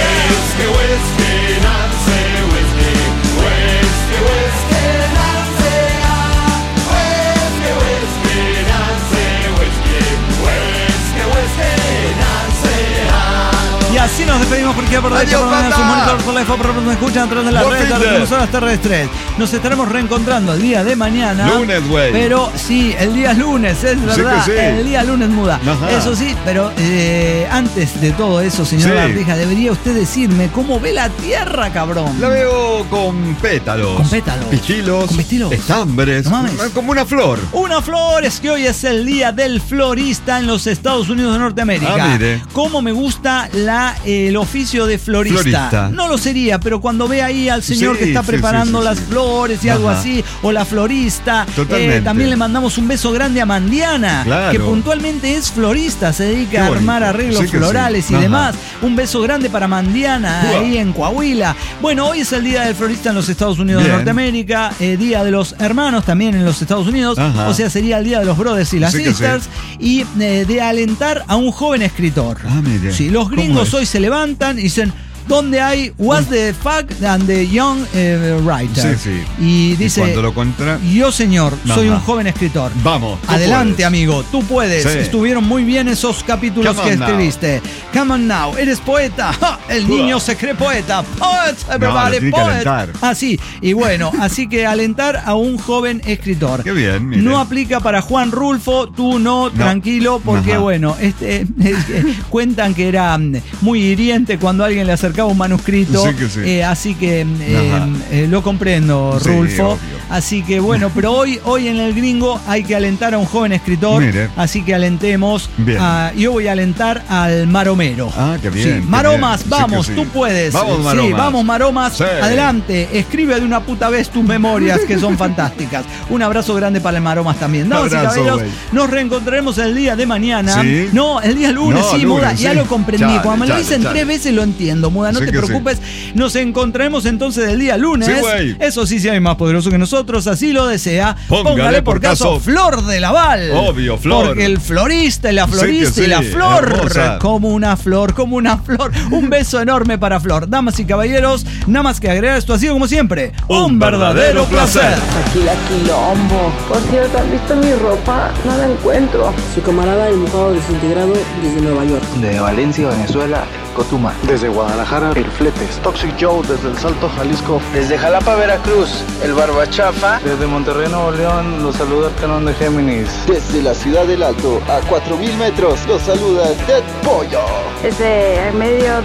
Y así nos despedimos por aquí por la hecha, por su monitor, por la F O, por nos escuchan a través de las Buen redes de fin de. las emisoras terrestres. Nos estaremos reencontrando el día de mañana. Lunes, güey. Pero sí, el día lunes, es verdad. Sí que sí. El día lunes muda. Ajá. Eso sí, pero eh, antes de todo eso, señor Sí. Bardija, debería usted decirme cómo ve la tierra, cabrón. La veo con pétalos. Con pétalos. Pistilos. Con pistilos. Estambres. No mames. Como una flor. Una flor, es que hoy es el día del florista en los Estados Unidos de Norteamérica. Ah, mire. ¿Cómo me gusta la, eh, el oficio de florista? Florista. No lo sería, pero cuando ve ahí al señor Sí, que está sí, preparando sí, sí, las sí. flores y algo Ajá. así, o la florista, Totalmente. eh, también le mandamos un beso grande a Mandiana, Claro. que puntualmente es florista, se dedica Qué a bonito. armar arreglos Sí que sí. florales y Ajá. demás. Un beso grande para Mandiana, Uah. ahí en Coahuila. Bueno, hoy es el día del florista en los Estados Unidos Bien. de Norteamérica, eh, día de los hermanos también en los Estados Unidos. Ajá. O sea, sería el día de los brothers y las Sí que sisters, y eh, de alentar a un joven escritor. Ah, mire. Sí, los ¿Cómo gringos es? hoy se levantan y dicen, ¿dónde hay What's the fuck and the young eh, writer? Sí, sí. Y dice, cuando lo contra... yo señor, soy Ajá. un joven escritor. Vamos, tú Adelante, puedes. amigo, tú puedes. Sí. Estuvieron muy bien esos capítulos Come que on now. escribiste. Come on now, eres poeta. ¡Ja! El Uah. niño se cree poeta. Poet, lo everybody, tiene que poet. alentar. Así, y bueno, así que alentar a un joven escritor. Qué bien, mire. No aplica para Juan Rulfo, tú no, tranquilo, porque Ajá. bueno, este eh, cuentan que era mm, muy hiriente cuando alguien le acercaba un manuscrito. Sí que sí. eh, así que eh, Ajá. eh, lo comprendo, Sí, Rulfo. obvio. Así que bueno, pero hoy, hoy en el gringo hay que alentar a un joven escritor. Mire. Así que alentemos. Bien. A, yo voy a alentar al maromero. Ah, qué bien, Sí, qué Maromas, bien. Sí vamos, que sí. tú puedes. Vamos, Sí, Maromas. vamos, Maromas. Sí. Adelante, escribe de una puta vez tus memorias que son fantásticas. Un abrazo grande para el Maromas también. Damas y Abrazo, caballeros, güey. nos reencontraremos el día de mañana. ¿Sí? No, el día lunes, No, sí, lunes, Muda, sí. ya lo comprendí. Chale, Cuando me lo chale, dicen chale. tres veces lo entiendo, Muda, no Sí te que sí. preocupes. Nos encontraremos entonces el día lunes. Sí, güey. Eso sí, si hay más poderoso que nosotros, así lo desea. Póngale Póngale por por caso caso Flor de Laval. Obvio, Flor. Porque el florista y la Sí que florista y sí, la flor, hermosa. como una flor, como una flor. Un beso enorme para Flor. Damas y caballeros, nada más que agregar, esto ha sido como siempre un, Un verdadero verdadero placer. placer. Aquí la quilombo. Por cierto, ¿han visto mi ropa? No la encuentro. Su camarada el mojado desintegrado desde Nueva York. De Valencia, Venezuela, Cotuma. Desde Guadalajara, el Fletes. Toxic Joe desde el Salto, Jalisco. Desde Jalapa, Veracruz, el Barbachafa. Desde Monterrey, Nuevo León, los saluda el Canón de Géminis. Desde la ciudad del Alto, a cuatro mil metros, los saluda Dead Pollo. Desde en medio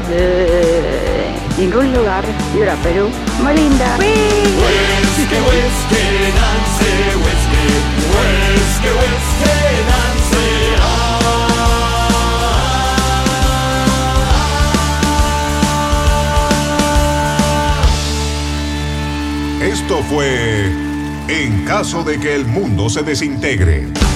de ningún lugar, Piura, Perú. Muy linda. Whisky, whisky, Nancy, whisky, whisky, whisky, Nancy. Esto fue En caso de que el mundo se desintegre.